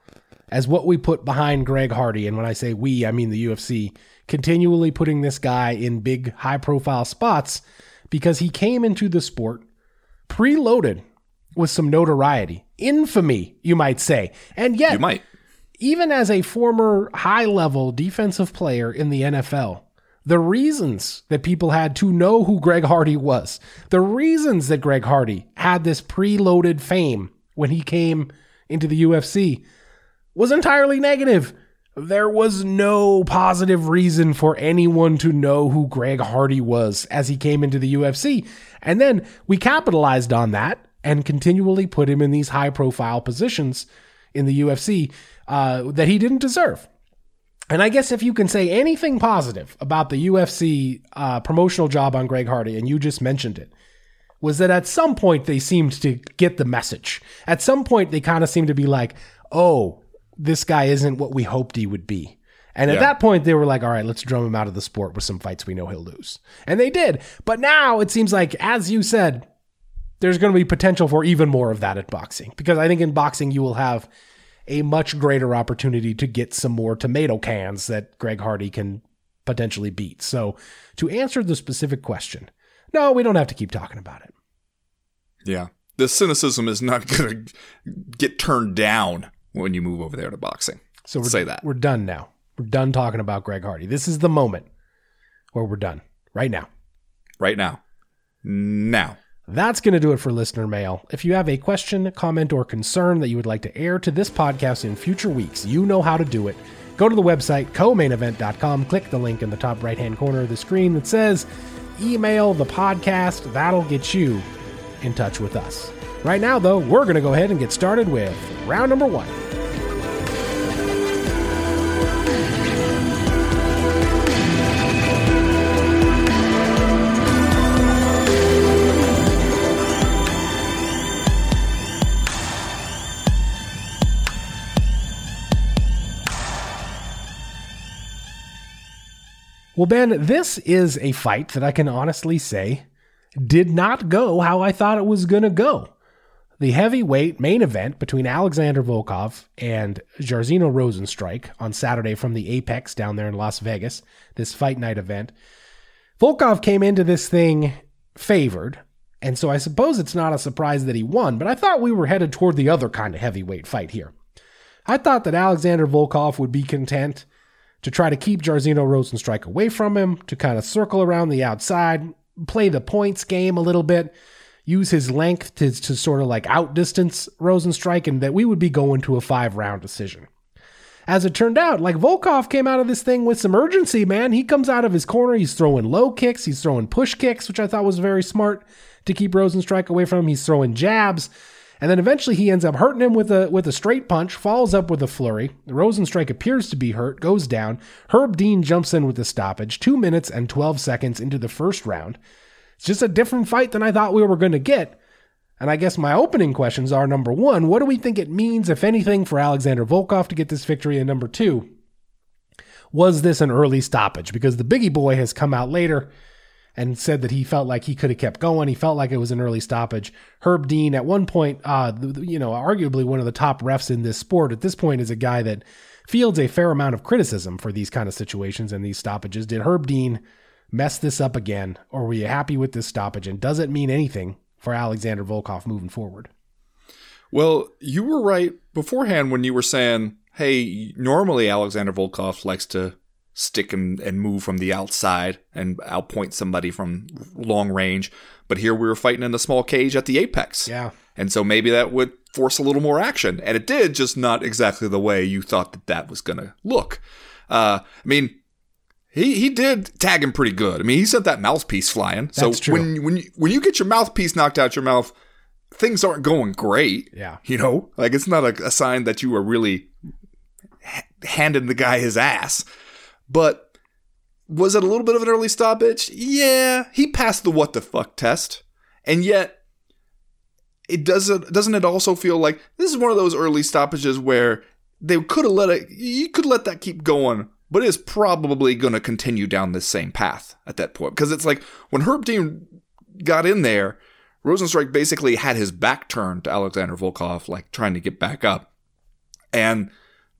as what we put behind Greg Hardy. And when I say we, I mean the U F C, continually putting this guy in big, high-profile spots because he came into the sport preloaded with some notoriety. Infamy, you might say. And yet, you might. Even as a former high-level defensive player in the N F L, the reasons that people had to know who Greg Hardy was, the reasons that Greg Hardy had this preloaded fame when he came into the U F C was entirely negative. There was no positive reason for anyone to know who Greg Hardy was as he came into the U F C. And then we capitalized on that and continually put him in these high-profile positions in the U F C uh, that he didn't deserve. And I guess if you can say anything positive about the U F C uh, promotional job on Greg Hardy, and you just mentioned it, was that at some point they seemed to get the message. At some point they kind of seemed to be like, oh, this guy isn't what we hoped he would be. And at yeah. that point they were like, all right, let's drum him out of the sport with some fights we know he'll lose. And they did. But now it seems like, as you said, there's going to be potential for even more of that at boxing. Because I think in boxing you will have a much greater opportunity to get some more tomato cans that Greg Hardy can potentially beat. So to answer the specific question, no, we don't have to keep talking about it. Yeah. The cynicism is not going to get turned down when you move over there to boxing. So we're, say that. We're done now. We're done talking about Greg Hardy. This is the moment where we're done. Right now. Right now. Now. That's going to do it for listener mail. If you have a question, comment, or concern that you would like to air to this podcast in future weeks, you know how to do it. Go to the website, co main event dot com, click the link in the top right-hand corner of the screen that says email the podcast. That'll get you in touch with us. Right now, though, we're going to go ahead and get started with round number one. Well, Ben, this is a fight that I can honestly say did not go how I thought it was going to go. The heavyweight main event between Alexander Volkov and Jairzinho Rozenstruik on Saturday from the Apex down there in Las Vegas, this fight night event. Volkov came into this thing favored, and so I suppose it's not a surprise that he won, but I thought we were headed toward the other kind of heavyweight fight here. I thought that Alexander Volkov would be content to try to keep Jairzinho Rozenstruik away from him, to kind of circle around the outside, play the points game a little bit, use his length to, to sort of like outdistance Rozenstruik, and that we would be going to a five-round decision. As it turned out, like Volkov came out of this thing with some urgency, man. He comes out of his corner, he's throwing low kicks, he's throwing push kicks, which I thought was very smart to keep Rozenstruik away from him. He's throwing jabs. And then eventually he ends up hurting him with a with a straight punch, follows up with a flurry. Rozenstruik appears to be hurt, goes down. Herb Dean jumps in with the stoppage, two minutes and twelve seconds into the first round. It's just a different fight than I thought we were going to get. And I guess my opening questions are, number one, what do we think it means, if anything, for Alexander Volkov to get this victory? And number two, was this an early stoppage? Because the biggie boy has come out later and said that he felt like he could have kept going. He felt like it was an early stoppage. Herb Dean, at one point, uh, you know, arguably one of the top refs in this sport, at this point is a guy that fields a fair amount of criticism for these kind of situations and these stoppages. Did Herb Dean mess this up again, or were you happy with this stoppage? And does it mean anything for Alexander Volkov moving forward? Well, you were right beforehand when you were saying, hey, normally Alexander Volkov likes to stick and, and move from the outside and outpoint somebody from long range. But here we were fighting in a small cage at the Apex. Yeah. And so maybe that would force a little more action. And it did, just not exactly the way you thought that that was going to look. Uh, I mean, he he did tag him pretty good. I mean, he sent that mouthpiece flying. That's so true. when when you, when you get your mouthpiece knocked out your mouth, things aren't going great. Yeah. You know, like it's not a, a sign that you are really ha- handing the guy his ass. But was it a little bit of an early stoppage? Yeah, he passed the what the fuck test. And yet, it doesn't doesn't it also feel like this is one of those early stoppages where they could have let it, you could let that keep going, but it's probably going to continue down this same path at that point. Because it's like when Herb Dean got in there, Rozenstruik basically had his back turned to Alexander Volkov, like trying to get back up. And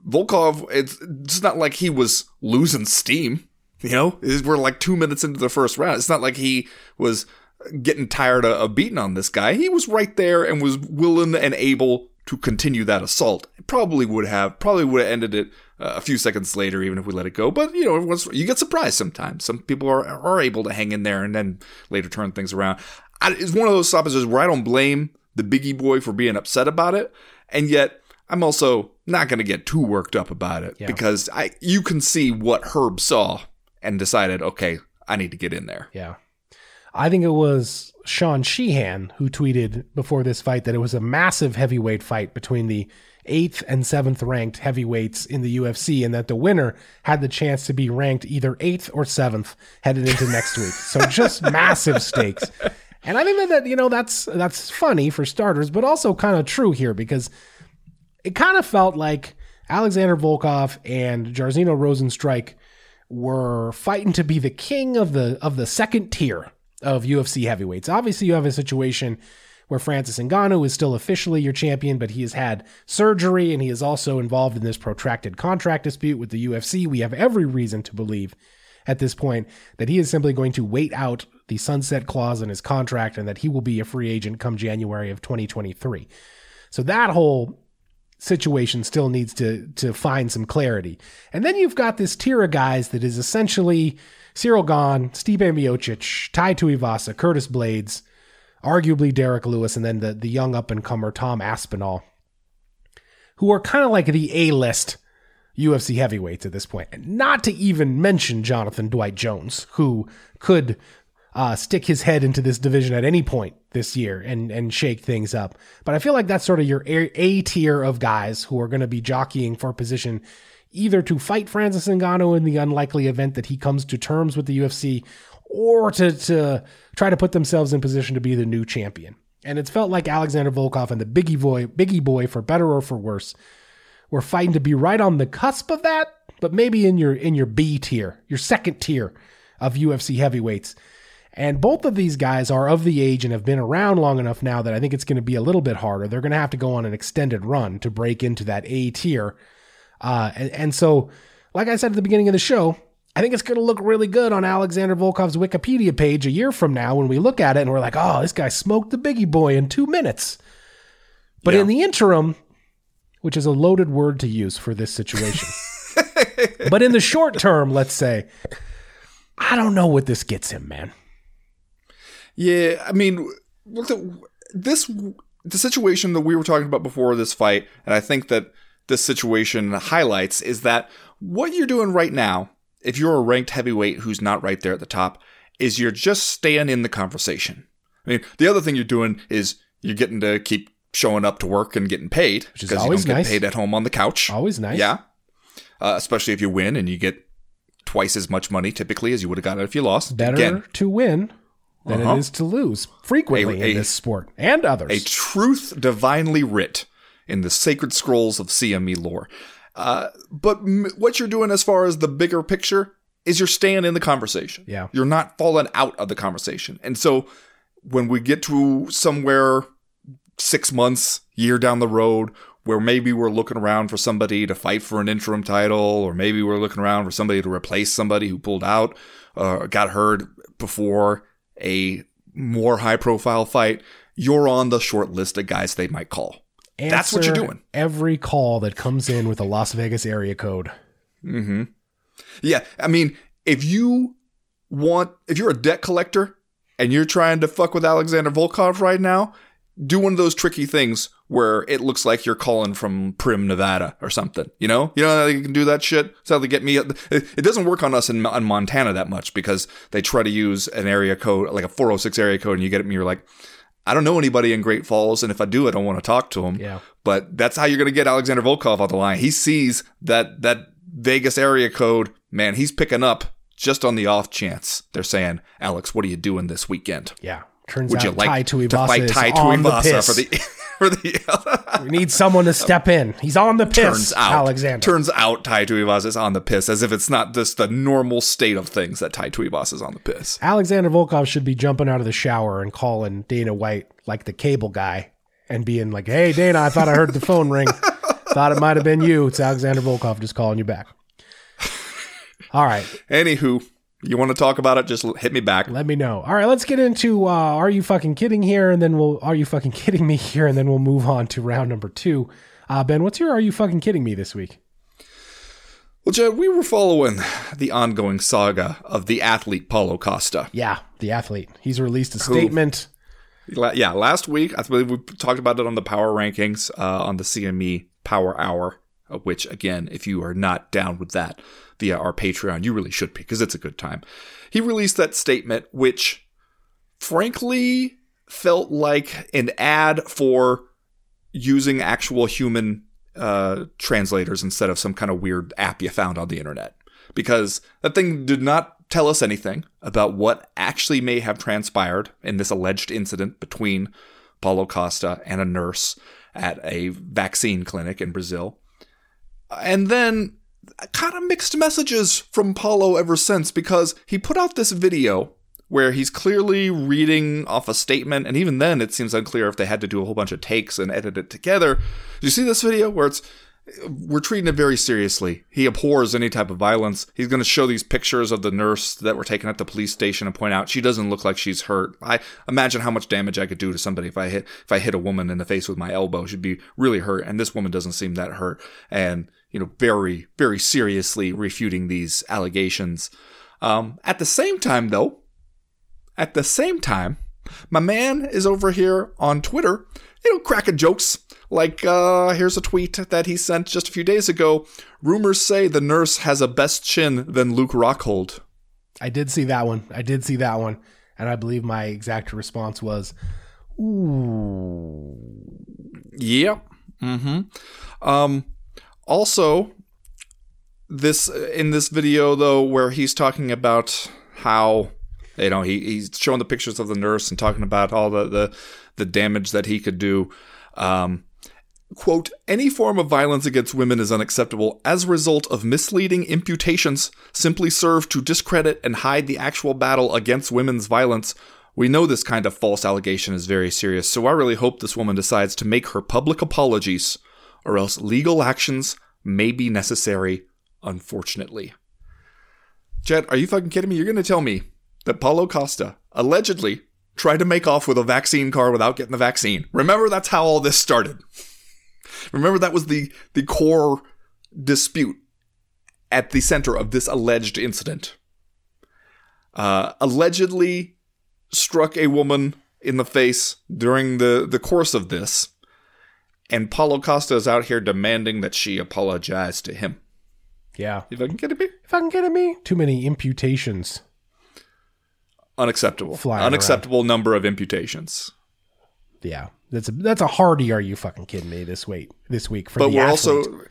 Volkov, it's, it's not like he was losing steam. You know, we're like two minutes into the first round. It's not like he was getting tired of, of beating on this guy. He was right there and was willing and able to continue that assault. It probably would have, probably would have ended it uh, a few seconds later, even if we let it go. But, you know, once, you get surprised sometimes. Some people are, are able to hang in there and then later turn things around. I, it's one of those stoppages where I don't blame the biggie boy for being upset about it. And yet, I'm also not going to get too worked up about it yeah. because I you can see what Herb saw and decided, okay, I need to get in there. Yeah. I think it was Sean Sheehan who tweeted before this fight that it was a massive heavyweight fight between the eighth and seventh ranked heavyweights in the U F C, and that the winner had the chance to be ranked either eighth or seventh headed into next week. So just massive stakes. And I think that, that, you know, that's, that's funny for starters, but also kind of true here because it kind of felt like Alexander Volkov and Jairzinho Rozenstruik were fighting to be the king of the of the second tier of U F C heavyweights. Obviously, you have a situation where Francis Ngannou is still officially your champion, but he has had surgery and he is also involved in this protracted contract dispute with the U F C. We have every reason to believe at this point that he is simply going to wait out the sunset clause in his contract and that he will be a free agent come January of twenty twenty-three. So that whole situation still needs to to find some clarity. And then you've got this tier of guys that is essentially Cyril Gane, Stipe Miocic, Tai Tuivasa, Curtis Blades, arguably Derek Lewis, and then the, the young up-and-comer Tom Aspinall, who are kind of like the A-list U F C heavyweights at this point. And not to even mention Jonathan Dwight Jones, who could uh, stick his head into this division at any point this year and, and shake things up. But I feel like that's sort of your A, A tier of guys who are going to be jockeying for position either to fight Francis Ngannou in the unlikely event that he comes to terms with the U F C or to, to try to put themselves in position to be the new champion. And it's felt like Alexander Volkov and the Biggie Boy, Biggie Boy, for better or for worse, were fighting to be right on the cusp of that, but maybe in your in your B tier, your second tier of U F C heavyweights. And both of these guys are of the age and have been around long enough now that I think it's going to be a little bit harder. They're going to have to go on an extended run to break into that A tier. Uh, and, and so, like I said at the beginning of the show, I think it's going to look really good on Alexander Volkov's Wikipedia page a year from now when we look at it and we're like, oh, this guy smoked the Biggie Boy in two minutes. But yeah. in the interim, which is a loaded word to use for this situation, but in the short term, let's say, I don't know what this gets him, man. Yeah, I mean, this the situation that we were talking about before this fight, and I think that this situation highlights, is that what you're doing right now, if you're a ranked heavyweight who's not right there at the top, is you're just staying in the conversation. I mean, the other thing you're doing is you're getting to keep showing up to work and getting paid, which is always you don't nice. Get paid at home on the couch. Always nice. Yeah, uh, especially if you win and you get twice as much money typically as you would have gotten if you lost. Better Again, to win than uh-huh. it is to lose frequently a, in a, this sport and others. A truth divinely writ in the sacred scrolls of C M E lore. Uh, but m- what you're doing as far as the bigger picture is you're staying in the conversation. Yeah. You're not falling out of the conversation. And so when we get to somewhere six months, year down the road, where maybe we're looking around for somebody to fight for an interim title, or maybe we're looking around for somebody to replace somebody who pulled out or got hurt before a more high-profile fight, you're on the short list of guys they might call. Answer That's what you're doing. Every call that comes in with a Las Vegas area code. Mm-hmm. Yeah, I mean, if you want, if you're a debt collector and you're trying to fuck with Alexander Volkov right now, do one of those tricky things where it looks like you're calling from Prim, Nevada or something. You know? You know how you can do that shit? That's how they get me. It doesn't work on us in, in Montana that much because they try to use an area code, like a four oh six area code, and you get it and you're like, I don't know anybody in Great Falls, and if I do, I don't want to talk to him. Yeah. But that's how you're going to get Alexander Volkov on the line. He sees that that Vegas area code, man, he's picking up just on the off chance. They're saying, Alex, what are you doing this weekend? Yeah. Turns Would out you like Tai to fight Tai on Tuivasa the for the for the we need someone to step in. He's on the piss. Turns out, Alexander. Turns out Tai Tuivasa is on the piss, as if it's not just the normal state of things that Tai Tuivasa is on the piss. Alexander Volkov should be jumping out of the shower and calling Dana White like the cable guy and being like, "Hey, Dana, I thought I heard the phone ring. Thought it might have been you. It's Alexander Volkov just calling you back. All right. Anywho, you want to talk about it? Just hit me back. Let me know. All right, let's get into uh, Are You Fucking Kidding here? And then we'll, Are You Fucking Kidding Me here? And then we'll move on to round number two. Uh, Ben, what's your Are You Fucking Kidding Me this week? Well, Jed, we were following the ongoing saga of the athlete Paulo Costa. Yeah, the athlete. He's released a statement. Who, yeah, last week, I believe we talked about it on the Power Rankings, uh, on the C M E Power Hour, which, again, if you are not down with that via our Patreon, you really should be, because it's a good time. He released that statement, which, frankly, felt like an ad for using actual human uh, translators instead of some kind of weird app you found on the internet. Because that thing did not tell us anything about what actually may have transpired in this alleged incident between Paulo Costa and a nurse at a vaccine clinic in Brazil. And then kind of mixed messages from Paulo ever since, because he put out this video where he's clearly reading off a statement, and even then it seems unclear if they had to do a whole bunch of takes and edit it together. Did you see this video where it's, we're treating it very seriously. He abhors any type of violence. He's going to show these pictures of the nurse that were taken at the police station and point out she doesn't look like she's hurt. I imagine how much damage I could do to somebody if I hit if I hit a woman in the face with my elbow. She'd be really hurt, and this woman doesn't seem that hurt. And, you know, very, very seriously refuting these allegations. Um, at the same time, though, at the same time, my man is over here on Twitter, you know, cracking jokes. Like, uh, here's a tweet that he sent just a few days ago. Rumors say the nurse has a best chin than Luke Rockhold. I did see that one. I did see that one. And I believe my exact response was, ooh. Yep. Mm-hmm. Um, also, this, in this video, though, where he's talking about how, you know, he, he's showing the pictures of the nurse and talking about all the, the, the damage that he could do. Um, quote, any form of violence against women is unacceptable as a result of misleading imputations simply serve to discredit and hide the actual battle against women's violence. We know this kind of false allegation is very serious, so I really hope this woman decides to make her public apologies, or else legal actions may be necessary, unfortunately. Jed, are you fucking kidding me? You're going to tell me that Paulo Costa allegedly tried to make off with a vaccine card without getting the vaccine? Remember, that's how all this started. Remember, that was the, the core dispute at the center of this alleged incident. Uh, allegedly struck a woman in the face during the, the course of this, and Paulo Costa is out here demanding that she apologize to him. Yeah. You fucking kidding me? Fucking kidding me? Too many imputations. Unacceptable. Flying Unacceptable around. Number of imputations. Yeah. That's a that's a hardy are you fucking kidding me this week this week for but the we're athlete. Also,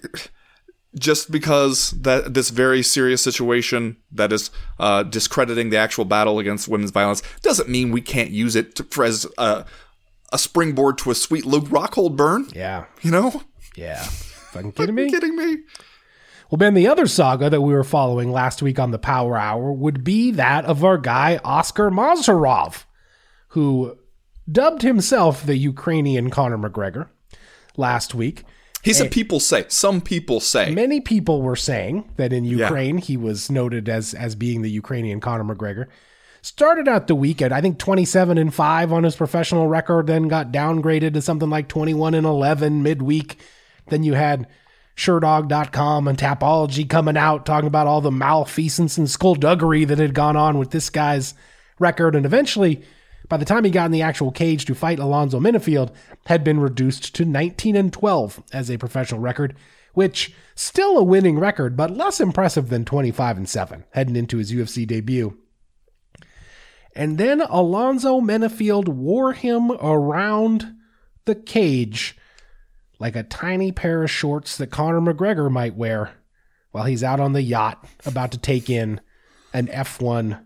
just because that this very serious situation that is uh, discrediting the actual battle against women's violence doesn't mean we can't use it to, for as uh, a springboard to a sweet Luke Rockhold burn. Yeah. You know? Yeah. Fucking kidding me? kidding me? Well, Ben, the other saga that we were following last week on the Power Hour would be that of our guy Oscar Mazarov, who dubbed himself the Ukrainian Conor McGregor last week. He said people say. Some people say. Many people were saying that in Ukraine yeah. he was noted as as being the Ukrainian Conor McGregor. Started out the week at, I think, twenty-seven and five on his professional record, then got downgraded to something like twenty-one and eleven midweek. Then you had Sherdog dot com and Tapology coming out talking about all the malfeasance and skullduggery that had gone on with this guy's record, and eventually, by the time he got in the actual cage to fight Alonzo Menifield, had been reduced to nineteen and twelve as a professional record, which still a winning record, but less impressive than twenty-five and seven heading into his U F C debut. And then Alonzo Menifield wore him around the cage like a tiny pair of shorts that Conor McGregor might wear while he's out on the yacht about to take in an F one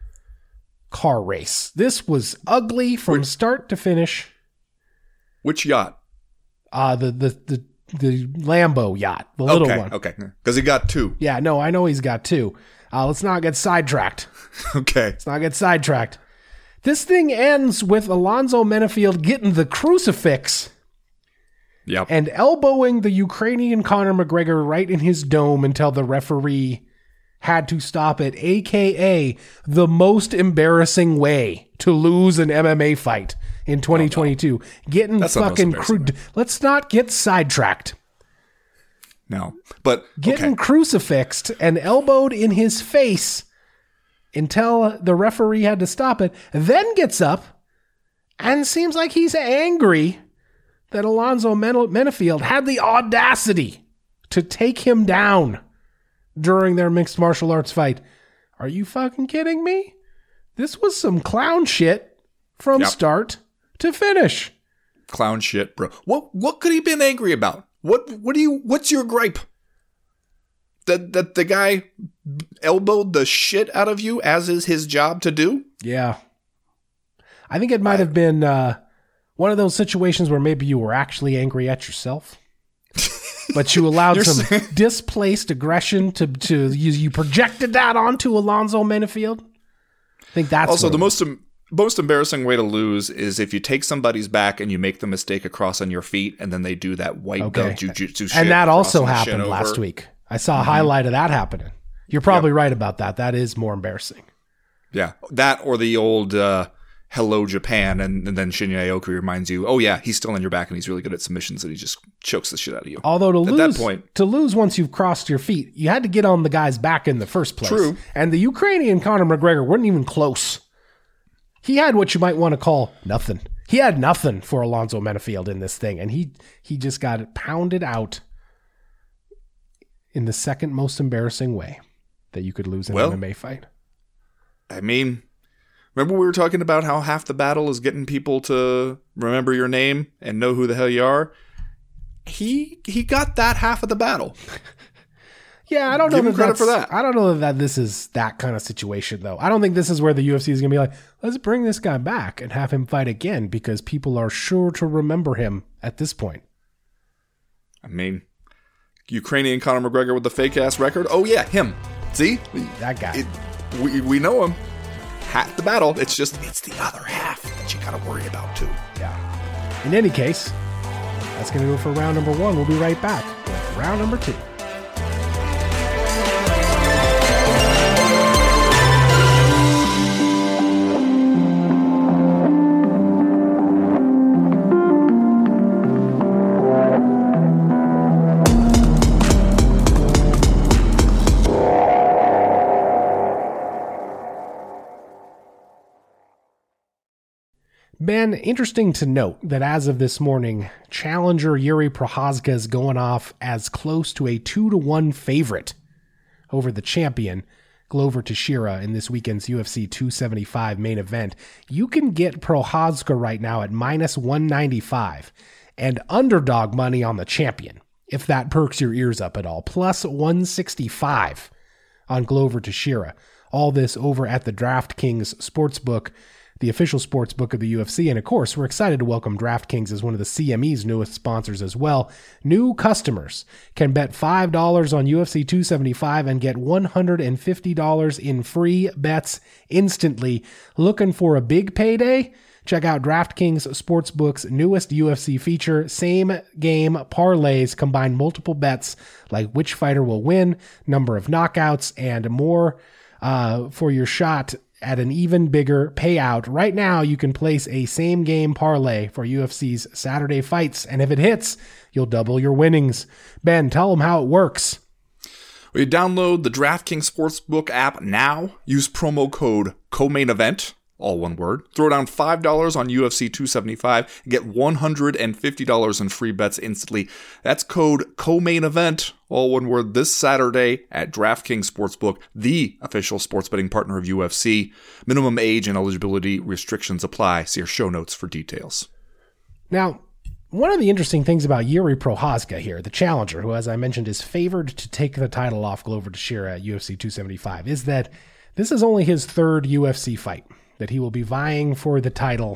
car race. This was ugly from which, start to finish. Which yacht? Uh, the, the, the, the Lambo yacht, the little okay, one. Okay, because he got two. Yeah, no, I know he's got two. Uh, let's not get sidetracked. Okay. Let's not get sidetracked. This thing ends with Alonzo Menifield getting the crucifix Yep. and elbowing the Ukrainian Conor McGregor right in his dome until the referee had to stop it, a k a the most embarrassing way to lose an M M A fight in twenty twenty-two. Oh, no. Getting That's fucking crude. Let's not get sidetracked. No, but Getting okay. crucifixed and elbowed in his face until the referee had to stop it, then gets up and seems like he's angry that Alonzo Menifield had the audacity to take him down during their mixed martial arts fight. Are you fucking kidding me? This was some clown shit from yep. start to finish. Clown shit, bro. What what could he been angry about? What what do you what's your gripe? That that the guy elbowed the shit out of you, as is his job to do? Yeah. I think it might I, have been uh, one of those situations where maybe you were actually angry at yourself. But you allowed some saying- displaced aggression to to you, you projected that onto Alonzo Menifield. I think that's also the most most embarrassing way to lose is if you take somebody's back and you make the mistake of crossing your feet, and then they do that white okay. belt jujitsu shit. And that also happened last week. I saw a mm-hmm. highlight of that happening. You're probably yep. right about that. That is more embarrassing. Yeah, that or the old uh, "Hello Japan," and, and then Shinya Aoki reminds you, "Oh yeah, he's still on your back and he's really good at submissions, and he just chokes the shit out of you." Although to at lose, that point, to lose once you've crossed your feet, you had to get on the guy's back in the first place. True. And the Ukrainian Conor McGregor wasn't even close. He had what you might want to call nothing. He had nothing for Alonzo Menifield in this thing, and he he just got pounded out in the second most embarrassing way that you could lose an well, M M A fight. I mean, remember we were talking about how half the battle is getting people to remember your name and know who the hell you are? He he got that half of the battle. Yeah, I don't Give know him credit for that. I don't know that this is that kind of situation, though. I don't think this is where the U F C is going to be like, let's bring this guy back and have him fight again, because people are sure to remember him at this point. I mean, Ukrainian Conor McGregor with the fake-ass record? Oh, yeah, him. See? That guy. It, we, we know him. Half the battle. It's just, it's the other half that you got to worry about, too. Yeah. In any case, that's going to do it for round number one. We'll be right back with round number two. Ben, interesting to note that as of this morning, challenger Yuri Prochazka is going off as close to a two to one favorite over the champion, Glover Teixeira, in this weekend's U F C two seventy-five main event. You can get Prochazka right now at minus one ninety-five and underdog money on the champion, if that perks your ears up at all, plus one sixty-five on Glover Teixeira. All this over at the DraftKings Sportsbook, the official sports book of the U F C. And of course, we're excited to welcome DraftKings as one of the C M E's newest sponsors as well. New customers can bet five dollars on U F C two seventy-five and get one hundred fifty dollars in free bets instantly. Looking for a big payday? Check out DraftKings Sportsbook's newest U F C feature, Same Game Parlays. Combine multiple bets like which fighter will win, number of knockouts, and more uh, for your shot at an even bigger payout. Right now, you can place a same game parlay for U F C's Saturday fights, and if it hits, you'll double your winnings. Ben, tell them how it works. Well, you download the DraftKings Sportsbook app now. Use promo code COMAINEVENT, all one word. Throw down five dollars on U F C two seventy-five and get one hundred fifty dollars in free bets instantly. That's code COMAINEVENT, all one word, this Saturday at DraftKings Sportsbook, the official sports betting partner of U F C. Minimum age and eligibility restrictions apply. See our show notes for details. Now, one of the interesting things about Yuri Prochazka here, the challenger, who, as I mentioned, is favored to take the title off Glover Teixeira at U F C two seventy-five, is that this is only his third U F C fight that he will be vying for the title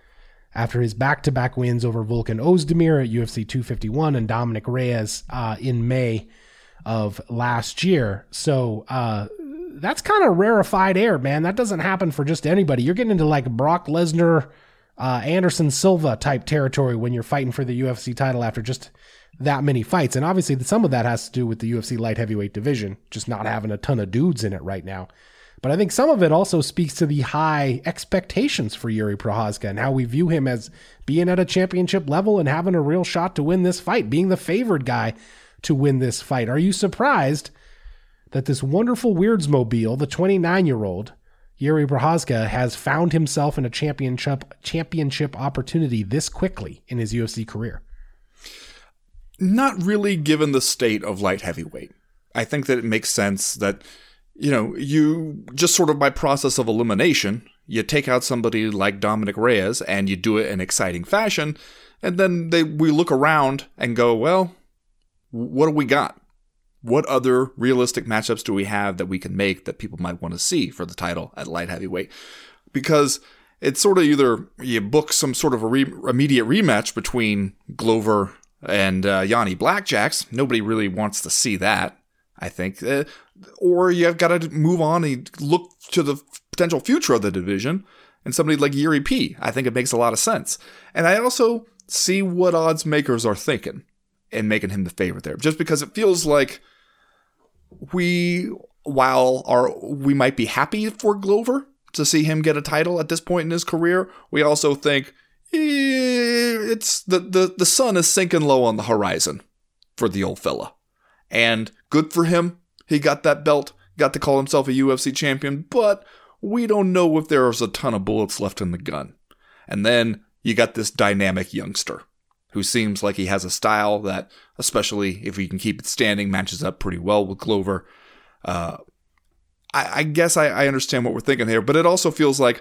after his back-to-back wins over Volkan Ozdemir at U F C two fifty-one and Dominic Reyes uh, in May of last year. So uh, that's kind of rarefied air, man. That doesn't happen for just anybody. You're getting into like Brock Lesnar, uh, Anderson Silva type territory when you're fighting for the U F C title after just that many fights. And obviously some of that has to do with the U F C light heavyweight division, just not having a ton of dudes in it right now. But I think some of it also speaks to the high expectations for Yuri Prochazka and how we view him as being at a championship level and having a real shot to win this fight, being the favored guy to win this fight. Are you surprised that this wonderful Weirdsmobile, the twenty-nine-year-old Yuri Prochazka, has found himself in a championship championship opportunity this quickly in his U F C career? Not really, given the state of light heavyweight. I think that it makes sense that, you know, you just sort of by process of elimination, you take out somebody like Dominic Reyes and you do it in exciting fashion, and then they we look around and go, well, what do we got? What other realistic matchups do we have that we can make that people might want to see for the title at light heavyweight? Because it's sort of either you book some sort of a re- immediate rematch between Glover and uh, Yanni Blackjacks. Nobody really wants to see that, I think. Uh, or you've got to move on and look to the potential future of the division and somebody like Yuri P. I think it makes a lot of sense. And I also see what odds makers are thinking in making him the favorite there. Just because it feels like we, while our, we might be happy for Glover to see him get a title at this point in his career, we also think it's the, the, the sun is sinking low on the horizon for the old fella. And good for him. He got that belt, got to call himself a U F C champion, but we don't know if there's a ton of bullets left in the gun. And then you got this dynamic youngster who seems like he has a style that, especially if he can keep it standing, matches up pretty well with Glover. Uh, I, I guess I, I understand what we're thinking here, but it also feels like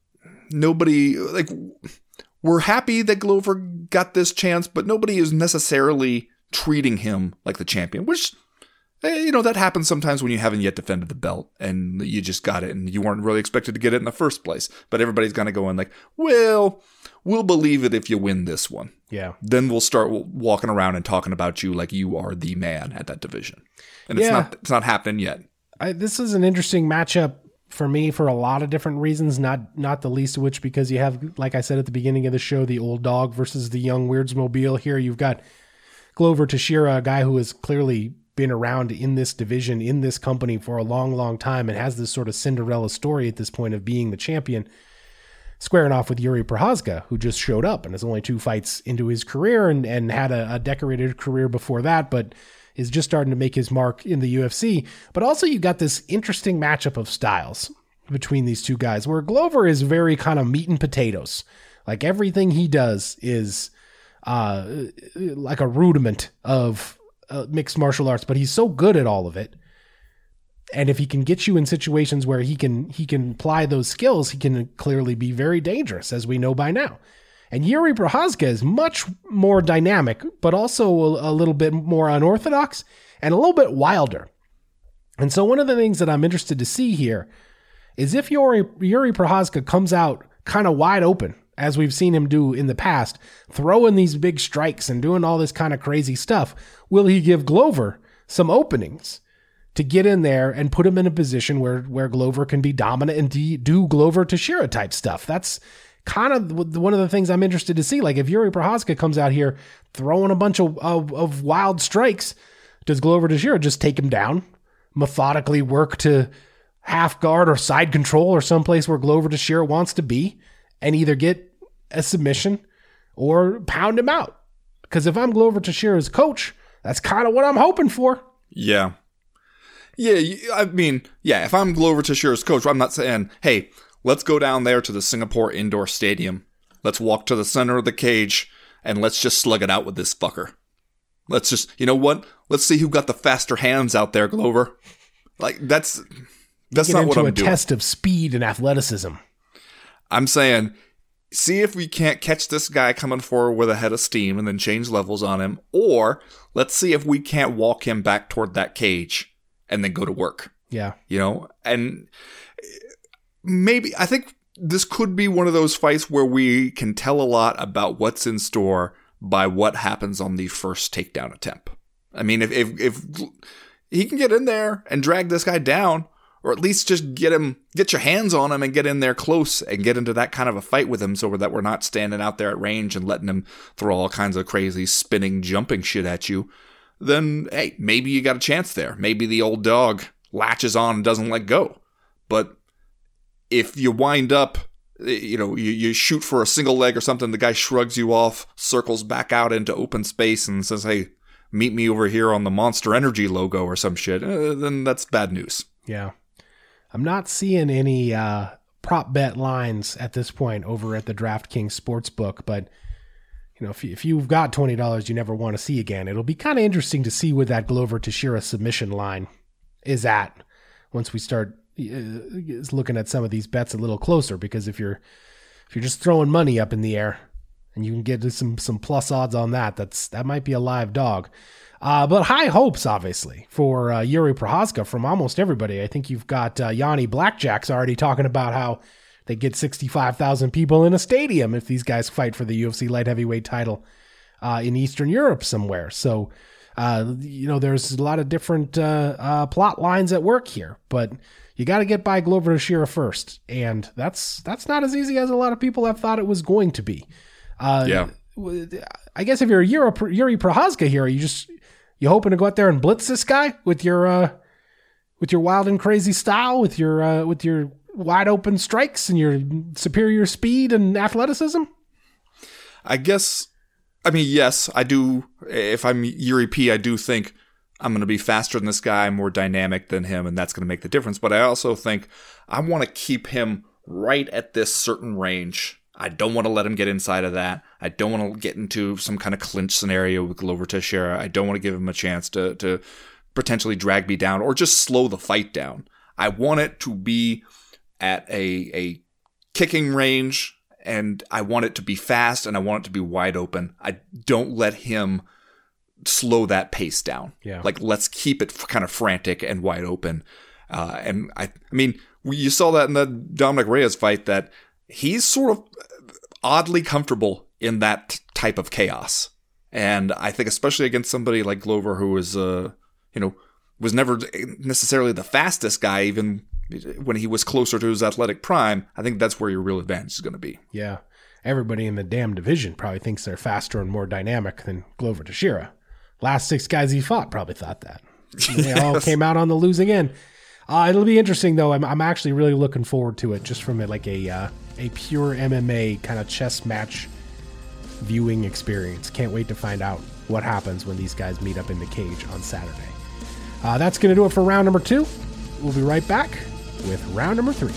nobody, like, we're happy that Glover got this chance, but nobody is necessarily treating him like the champion, which, you know, that happens sometimes when you haven't yet defended the belt and you just got it and you weren't really expected to get it in the first place. But everybody's going to go in like, well, we'll believe it if you win this one. Yeah. Then we'll start walking around and talking about you like you are the man at that division. And it's yeah. not it's not happening yet. I, this is an interesting matchup for me for a lot of different reasons, not not the least of which because you have, like I said at the beginning of the show, the old dog versus the young Weirdsmobile. Here you've got Glover Teixeira, a guy who has clearly been around in this division, in this company for a long, long time and has this sort of Cinderella story at this point of being the champion, squaring off with Yuri Prochazka, who just showed up and is only two fights into his career and, and had a, a decorated career before that, but is just starting to make his mark in the U F C. But also you got this interesting matchup of styles between these two guys where Glover is very kind of meat and potatoes. Like everything he does is uh, like a rudiment of uh, mixed martial arts, but he's so good at all of it. And if he can get you in situations where he can he can apply those skills, he can clearly be very dangerous, as we know by now. And Yuri Prochazka is much more dynamic, but also a, a little bit more unorthodox and a little bit wilder. And so one of the things that I'm interested to see here is if Yuri, Yuri Prochazka comes out kind of wide open, as we've seen him do in the past, throwing these big strikes and doing all this kind of crazy stuff, will he give Glover some openings to get in there and put him in a position where, where Glover can be dominant and de- do Glover Teixeira type stuff? That's kind of one of the things I'm interested to see. Like if Yuri Prochazka comes out here throwing a bunch of, of, of wild strikes, does Glover Teixeira just take him down, methodically work to half guard or side control or someplace where Glover Teixeira wants to be and either get a submission or pound him out? Because if I'm Glover Teixeira's coach, that's kind of what I'm hoping for. Yeah. Yeah, I mean, yeah, if I'm Glover Teixeira's coach, I'm not saying, hey, let's go down there to the Singapore Indoor Stadium. Let's walk to the center of the cage and let's just slug it out with this fucker. Let's just, you know what? Let's see who got the faster hands out there, Glover. Like, that's that's Get not into what I'm a doing. Test of speed and athleticism. I'm saying, see if we can't catch this guy coming forward with a head of steam and then change levels on him, or let's see if we can't walk him back toward that cage and then go to work. Yeah. You know, and maybe I think this could be one of those fights where we can tell a lot about what's in store by what happens on the first takedown attempt. I mean, if if, if he can get in there and drag this guy down, or at least just get him, get your hands on him and get in there close and get into that kind of a fight with him so that we're not standing out there at range and letting him throw all kinds of crazy spinning, jumping shit at you, then, hey, maybe you got a chance there. Maybe the old dog latches on and doesn't let go. But if you wind up, you know, you, you shoot for a single leg or something, the guy shrugs you off, circles back out into open space and says, hey, meet me over here on the Monster Energy logo or some shit, uh, then that's bad news. Yeah. I'm not seeing any uh, prop bet lines at this point over at the DraftKings Sportsbook, but you know, if, you, if you've got twenty dollars you never want to see again, it'll be kind of interesting to see where that Glover Teixeira submission line is at once we start uh, looking at some of these bets a little closer, because if you're if you're just throwing money up in the air and you can get some some plus odds on that, that's that might be a live dog. Uh, but high hopes, obviously, for uh, Yuri Prochazka from almost everybody. I think you've got uh, Yanni Blackjacks already talking about how they get sixty-five thousand people in a stadium if these guys fight for the U F C light heavyweight title uh, in Eastern Europe somewhere. So, uh, you know, there's a lot of different uh, uh, plot lines at work here, but you got to get by Glover Teixeira first, and that's that's not as easy as a lot of people have thought it was going to be. Uh, yeah. I guess if you're a Yuri, Yuri Prochazka here, you just you hoping to go out there and blitz this guy with your uh, with your wild and crazy style, with your uh, with your wide open strikes and your superior speed and athleticism? I guess. I mean, yes, I do. If I'm Yuri P, I do think I'm going to be faster than this guy, more dynamic than him, and that's going to make the difference. But I also think I want to keep him right at this certain range. I don't want to let him get inside of that. I don't want to get into some kind of clinch scenario with Glover Teixeira. I don't want to give him a chance to, to potentially drag me down or just slow the fight down. I want it to be at a, a kicking range, and I want it to be fast, and I want it to be wide open. I don't let him slow that pace down. Yeah. Like, let's keep it kind of frantic and wide open. Uh, and I, I mean, you saw that in the Dominic Reyes fight, that he's sort of oddly comfortable in that type of chaos. And I think especially against somebody like Glover, who was, uh, you know, was never necessarily the fastest guy, even when he was closer to his athletic prime, I think that's where your real advantage is going to be. Yeah. Everybody in the damn division probably thinks they're faster and more dynamic than Glover Teixeira. Last six guys he fought probably thought that. They yes. all came out on the losing end. Uh, it'll be interesting, though. I'm, I'm actually really looking forward to it, just from a, like a uh, a pure M M A kind of chess match viewing experience. Can't wait to find out what happens when these guys meet up in the cage on Saturday. Uh, that's going to do it for round number two. We'll be right back with round number three.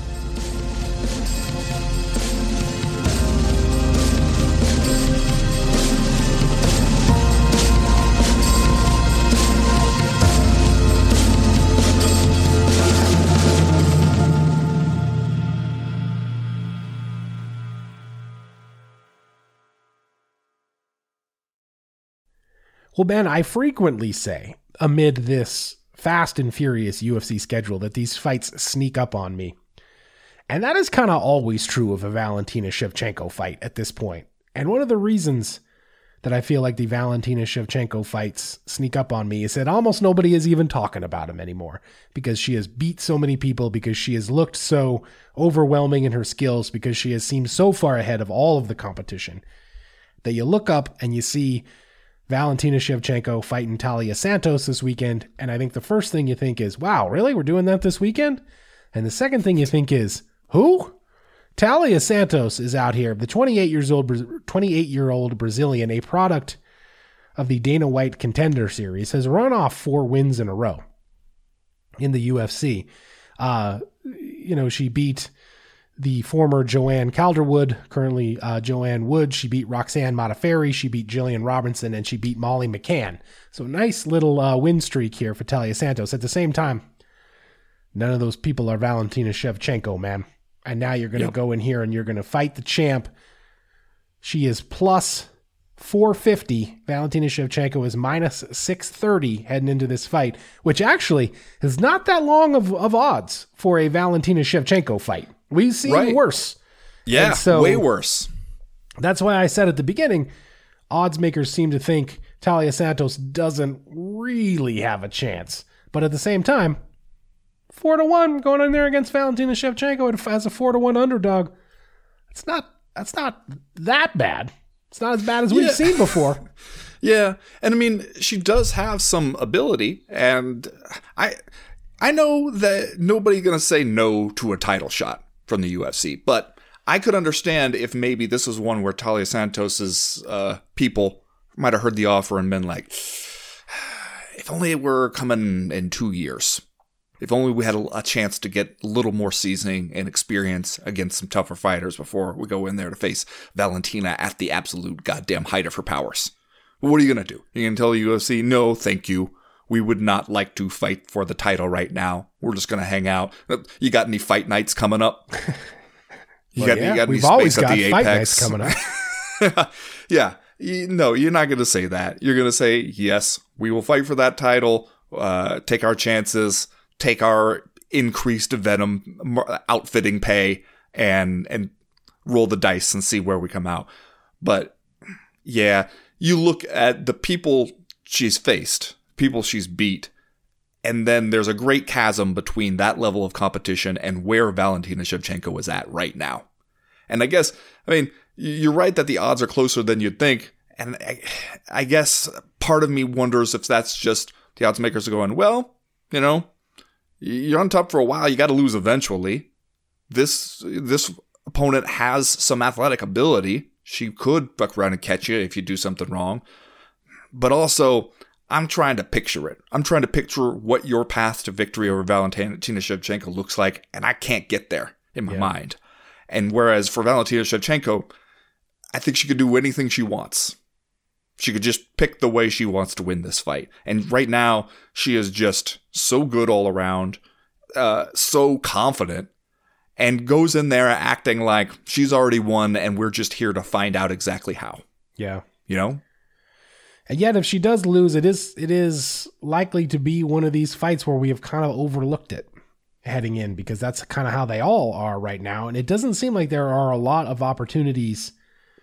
Well, Ben, I frequently say, amid this fast and furious U F C schedule, that these fights sneak up on me. And that is kind of always true of a Valentina Shevchenko fight at this point. And one of the reasons that I feel like the Valentina Shevchenko fights sneak up on me is that almost nobody is even talking about him anymore, because she has beat so many people, because she has looked so overwhelming in her skills, because she has seemed so far ahead of all of the competition, that you look up and you see Valentina Shevchenko fighting Taila Santos this weekend, and I think the first thing you think is, wow, really? We're doing that this weekend? And the second thing you think is, who? Taila Santos is out here, the twenty-eight years old, twenty-eight-year-old Brazilian, a product of the Dana White Contender Series, has run off four wins in a row in the U F C. Uh, you know, she beat the former Joanne Calderwood, currently uh, Joanne Wood. She beat Roxanne Modafferi. She beat Jillian Robinson, and she beat Molly McCann. So nice little uh, win streak here for Taila Santos. At the same time, none of those people are Valentina Shevchenko, man. And now you're going to yep. go in here and you're going to fight the champ. She is plus four fifty. Valentina Shevchenko is minus six thirty heading into this fight, which actually is not that long of, of odds for a Valentina Shevchenko fight. We've seen right. worse. Yeah, so way worse. That's why I said at the beginning, odds makers seem to think Taila Santos doesn't really have a chance. But at the same time, Four to one going in there against Valentina Shevchenko as a four to one underdog. It's not, that's not that bad. It's not as bad as we've yeah. seen before. Yeah. And I mean, she does have some ability, and I, I know that nobody's going to say no to a title shot from the U F C, but I could understand if maybe this was one where Taila Santos's uh, people might have heard the offer and been like, if only it were coming in two years. If only we had a, a chance to get a little more seasoning and experience against some tougher fighters before we go in there to face Valentina at the absolute goddamn height of her powers. But what are you going to do? You can tell the U F C, no, thank you. We would not like to fight for the title right now. We're just going to hang out. You got any fight nights coming up? You well, got, yeah, you got we've any always space got at the fight Apex? nights coming up. Yeah. You, no, you're not going to say that. You're going to say, yes, we will fight for that title, uh, take our chances, take our increased Venom outfitting pay, and and roll the dice and see where we come out. But, yeah, you look at the people she's faced, people she's beat, and then there's a great chasm between that level of competition and where Valentina Shevchenko is at right now. And I guess, I mean, you're right that the odds are closer than you'd think. And I, I guess part of me wonders if that's just the odds makers are going, well, you know, you're on top for a while. You got to lose eventually. This, this opponent has some athletic ability. She could fuck around and catch you if you do something wrong. But also, I'm trying to picture it. I'm trying to picture what your path to victory over Valentina Shevchenko looks like, and I can't get there in my yeah. mind. And whereas for Valentina Shevchenko, I think she could do anything she wants. She could just pick the way she wants to win this fight. And right now, she is just so good all around, uh, so confident, and goes in there acting like she's already won and we're just here to find out exactly how. Yeah. You know? And yet, if she does lose, it is it is likely to be one of these fights where we have kind of overlooked it heading in, because that's kind of how they all are right now. And it doesn't seem like there are a lot of opportunities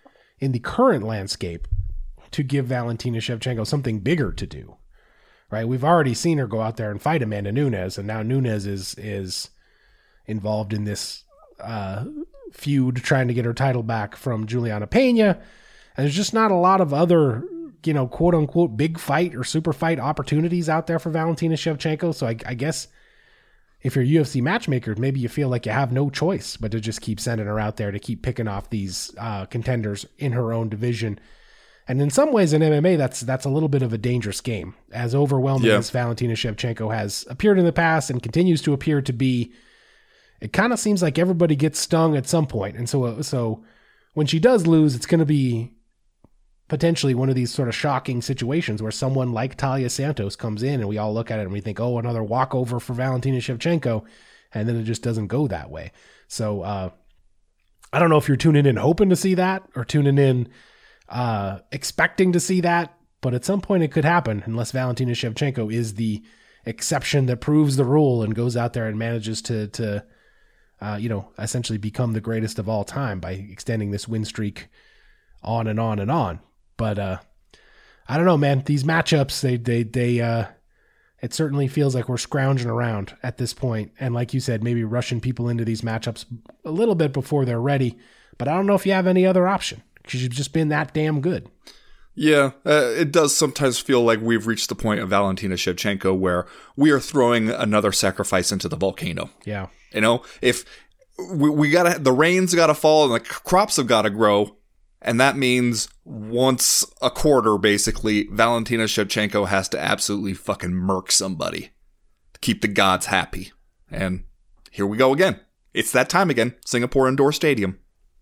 in the current landscape to give Valentina Shevchenko something bigger to do, right? We've already seen her go out there and fight Amanda Nunes, and now Nunes is is involved in this uh, feud trying to get her title back from Juliana Pena. And there's just not a lot of other, you know, quote unquote, big fight or super fight opportunities out there for Valentina Shevchenko. So I, I guess if you're U F C matchmakers, maybe you feel like you have no choice but to just keep sending her out there to keep picking off these uh, contenders in her own division. And in some ways in M M A, that's that's a little bit of a dangerous game. As overwhelming yeah. as Valentina Shevchenko has appeared in the past and continues to appear to be, it kind of seems like everybody gets stung at some point. And so, so when she does lose, it's going to be potentially one of these sort of shocking situations where someone like Taila Santos comes in and we all look at it and we think, oh, another walkover for Valentina Shevchenko. And then it just doesn't go that way. So uh, I don't know if you're tuning in hoping to see that or tuning in uh, expecting to see that, but at some point it could happen unless Valentina Shevchenko is the exception that proves the rule and goes out there and manages to, to uh, you know, essentially become the greatest of all time by extending this win streak on and on and on. But uh, I don't know, man. These matchups, they, they, they, uh, it certainly feels like we're scrounging around at this point. And like you said, maybe rushing people into these matchups a little bit before they're ready. But I don't know if you have any other option because you've just been that damn good. Yeah, uh, it does sometimes feel like we've reached the point of Valentina Shevchenko where we are throwing another sacrifice into the volcano. Yeah. You know, if we, we gotta, the rains gotta fall and the crops have gotta grow. And that means once a quarter, basically, Valentina Shevchenko has to absolutely fucking murk somebody to keep the gods happy. And here we go again. It's that time again. Singapore Indoor Stadium.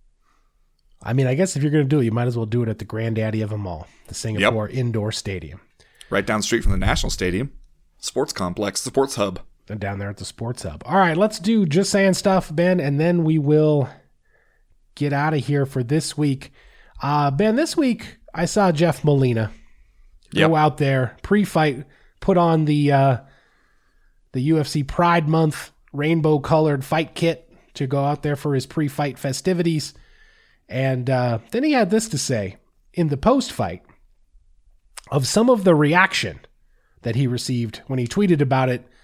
I mean, I guess if you're going to do it, you might as well do it at the granddaddy of them all, the Singapore yep. Indoor Stadium. Right down the street from the National Stadium. Sports complex, the sports hub. And down there at the sports hub. All right, let's do Just Saying Stuff, Ben, and then we will get out of here for this week. Uh, Ben, this week I saw Jeff Molina yep. go out there pre-fight, put on the uh, the U F C Pride Month rainbow-colored fight kit to go out there for his pre-fight festivities. And uh, then he had this to say in the post-fight of some of the reaction that he received when he tweeted about it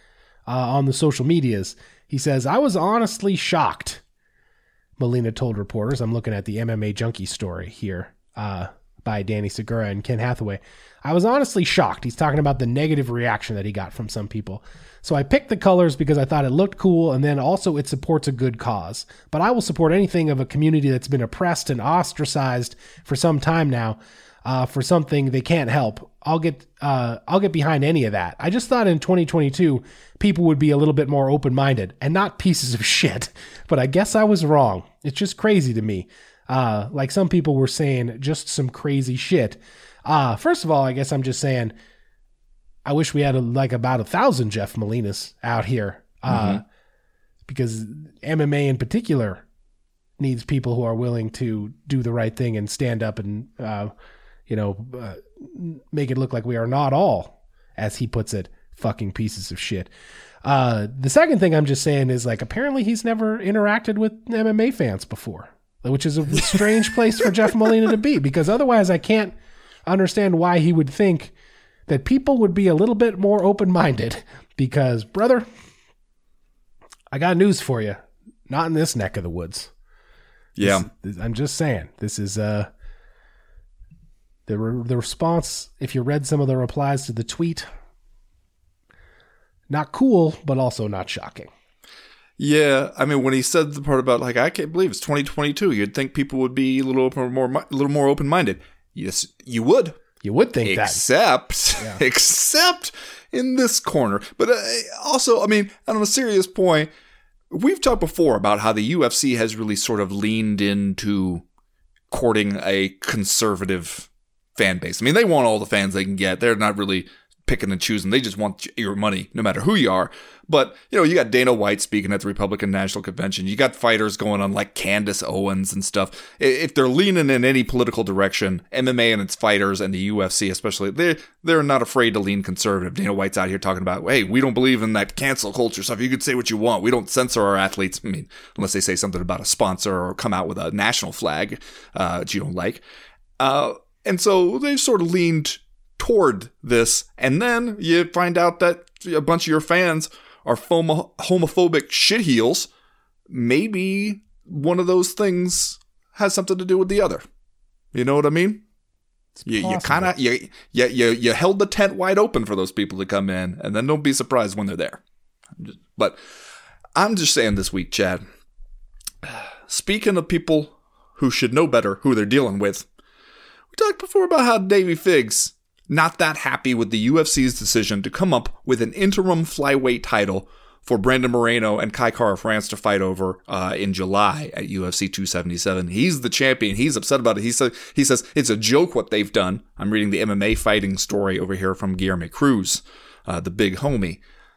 uh, on the social medias. He says, I was honestly shocked, Molina told reporters. I'm looking at the M M A Junkie story here uh, by Danny Segura and Ken Hathaway. I was honestly shocked. He's talking about the negative reaction that he got from some people. So I picked the colors because I thought it looked cool, and then also it supports a good cause. But I will support anything of a community that's been oppressed and ostracized for some time now uh, for something they can't help. I'll get uh, I'll get behind any of that. I just thought in twenty twenty-two people would be a little bit more open-minded and not pieces of shit. But I guess I was wrong. It's just crazy to me. Uh, like some people were saying, just some crazy shit. Uh, first of all, I guess I'm just saying, I wish we had a, like about a thousand Jeff Molinas out here, uh, mm-hmm. because M M A in particular needs people who are willing to do the right thing and stand up and, uh, you know, uh, make it look like we are not all, as he puts it, fucking pieces of shit. Uh, the second thing I'm just saying is, like, apparently he's never interacted with M M A fans before, which is a strange place for Jeff Molina to be, because otherwise I can't understand why he would think that people would be a little bit more open-minded, because, brother, I got news for you. Not in this neck of the woods. Yeah. This, I'm just saying, this is uh, the, re- the response, if you read some of the replies to the tweet, not cool, but also not shocking. Yeah, I mean, when he said the part about, like, I can't believe it's twenty twenty-two, you'd think people would be a little more, a little more open-minded. Yes, you would. You would think except, that. Yeah. Except in this corner. But uh, also, I mean, on a serious point, we've talked before about how the U F C has really sort of leaned into courting a conservative fan base. I mean, they want all the fans they can get. They're not really picking and choosing. They just want your money, no matter who you are. But, you know, you got Dana White speaking at the Republican National Convention. You got fighters going on like Candace Owens and stuff. If they're leaning in any political direction, M M A and its fighters and the U F C especially, they're, they're not afraid to lean conservative. Dana White's out here talking about, hey, we don't believe in that cancel culture stuff. You can say what you want. We don't censor our athletes. I mean, unless they say something about a sponsor or come out with a national flag uh, that you don't like. Uh, and so they've sort of leaned toward this, and then you find out that a bunch of your fans are homo- homophobic shitheels. Maybe one of those things has something to do with the other. You know what I mean? You, you kind of you, you you you held the tent wide open for those people to come in, and then don't be surprised when they're there. Just, but I'm just saying this week, Chad. Speaking of people who should know better who they're dealing with, we talked before about how Davey Figgs not that happy with the U F C's decision to come up with an interim flyweight title for Brandon Moreno and Kai Kara France to fight over uh, in July at U F C two seventy-seven. He's the champion. He's upset about it. He says, he says it's a joke what they've done. I'm reading the M M A fighting story over here from Guilherme Cruz, uh, the big homie.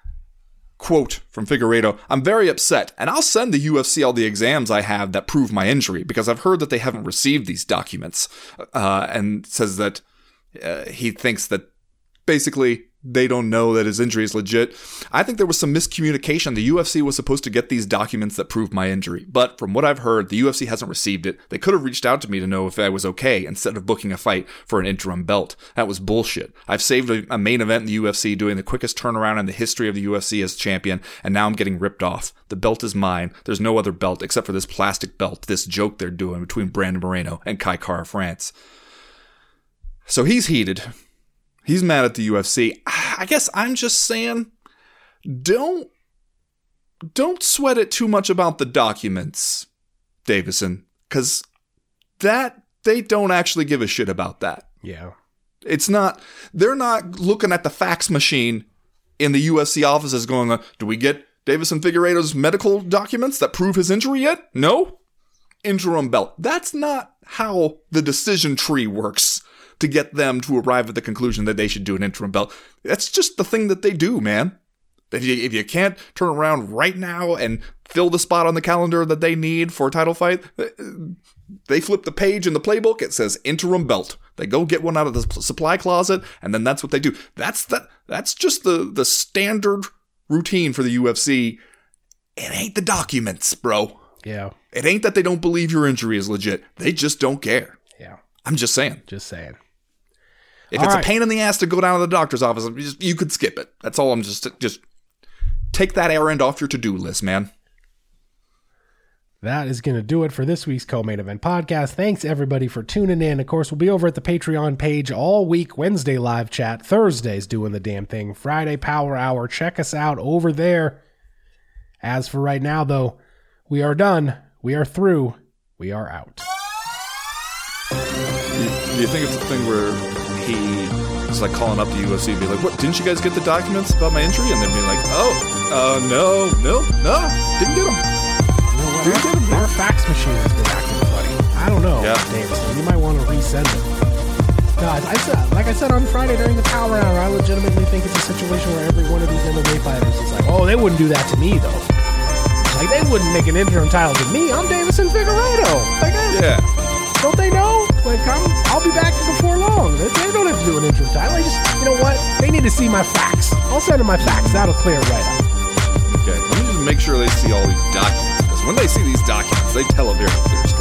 Quote from Figueiredo, I'm very upset, and I'll send the U F C all the exams I have that prove my injury, because I've heard that they haven't received these documents, uh, and says that Uh, he thinks that basically they don't know that his injury is legit. I think there was some miscommunication. The U F C was supposed to get these documents that prove my injury, but from what I've heard, the U F C hasn't received it. They could have reached out to me to know if I was okay instead of booking a fight for an interim belt. That was bullshit. I've saved a, a main event in the U F C, doing the quickest turnaround in the history of the U F C as champion, and now I'm getting ripped off. The belt is mine. There's no other belt except for this plastic belt, this joke they're doing between Brandon Moreno and Kai Kara France. So he's heated. He's mad at the U F C. I guess I'm just saying, don't, don't sweat it too much about the documents, Davison, because that, they don't actually give a shit about that. Yeah. It's not, they're not looking at the fax machine in the U F C offices going, do we get Davison Figueiredo's medical documents that prove his injury yet? No? Interim belt. That's not how the decision tree works to get them to arrive at the conclusion that they should do an interim belt. That's just the thing that they do, man. If you, if you can't turn around right now and fill the spot on the calendar that they need for a title fight, they flip the page in the playbook. It says interim belt. They go get one out of the supply closet, and then that's what they do. That's the, that's just the, the standard routine for the U F C. It ain't the documents, bro. Yeah. It ain't that they don't believe your injury is legit. They just don't care. Yeah. I'm just saying. Just saying. If all it's right. a pain in the ass to go down to the doctor's office, you, just, you could skip it. That's all I'm just just take that errand off your to-do list, man. That is going to do it for this week's Co-Main Event podcast. Thanks, everybody, for tuning in. Of course, we'll be over at the Patreon page all week. Wednesday, live chat. Thursdays, doing the damn thing. Friday, Power Hour. Check us out over there. As for right now, though, we are done. We are through. We are out. Do you, do you think it's a thing where he is like calling up to U F C and be like, what, didn't you guys get the documents about my injury? And then be like, oh, uh, no, no, no, didn't get them. You know what? Our, our fax machine has been acting funny. I don't know, yeah. Davison. You might want to resend it. No, I, I said, like I said on Friday during the Power Hour, I legitimately think it's a situation where every one of these M M A fighters is like, oh, they wouldn't do that to me, though. Like, they wouldn't make an interim title to me. I'm Davison Figueiredo. Like, yeah. Don't they know? Like, I'm, I'll be back before long. They, they don't have to do an interim title. They just, you know what? They need to see my fax. I'll send them my fax. That'll clear it right up. Okay, let me just make sure they see all these documents. Because when they see these documents, they tell a very clear story.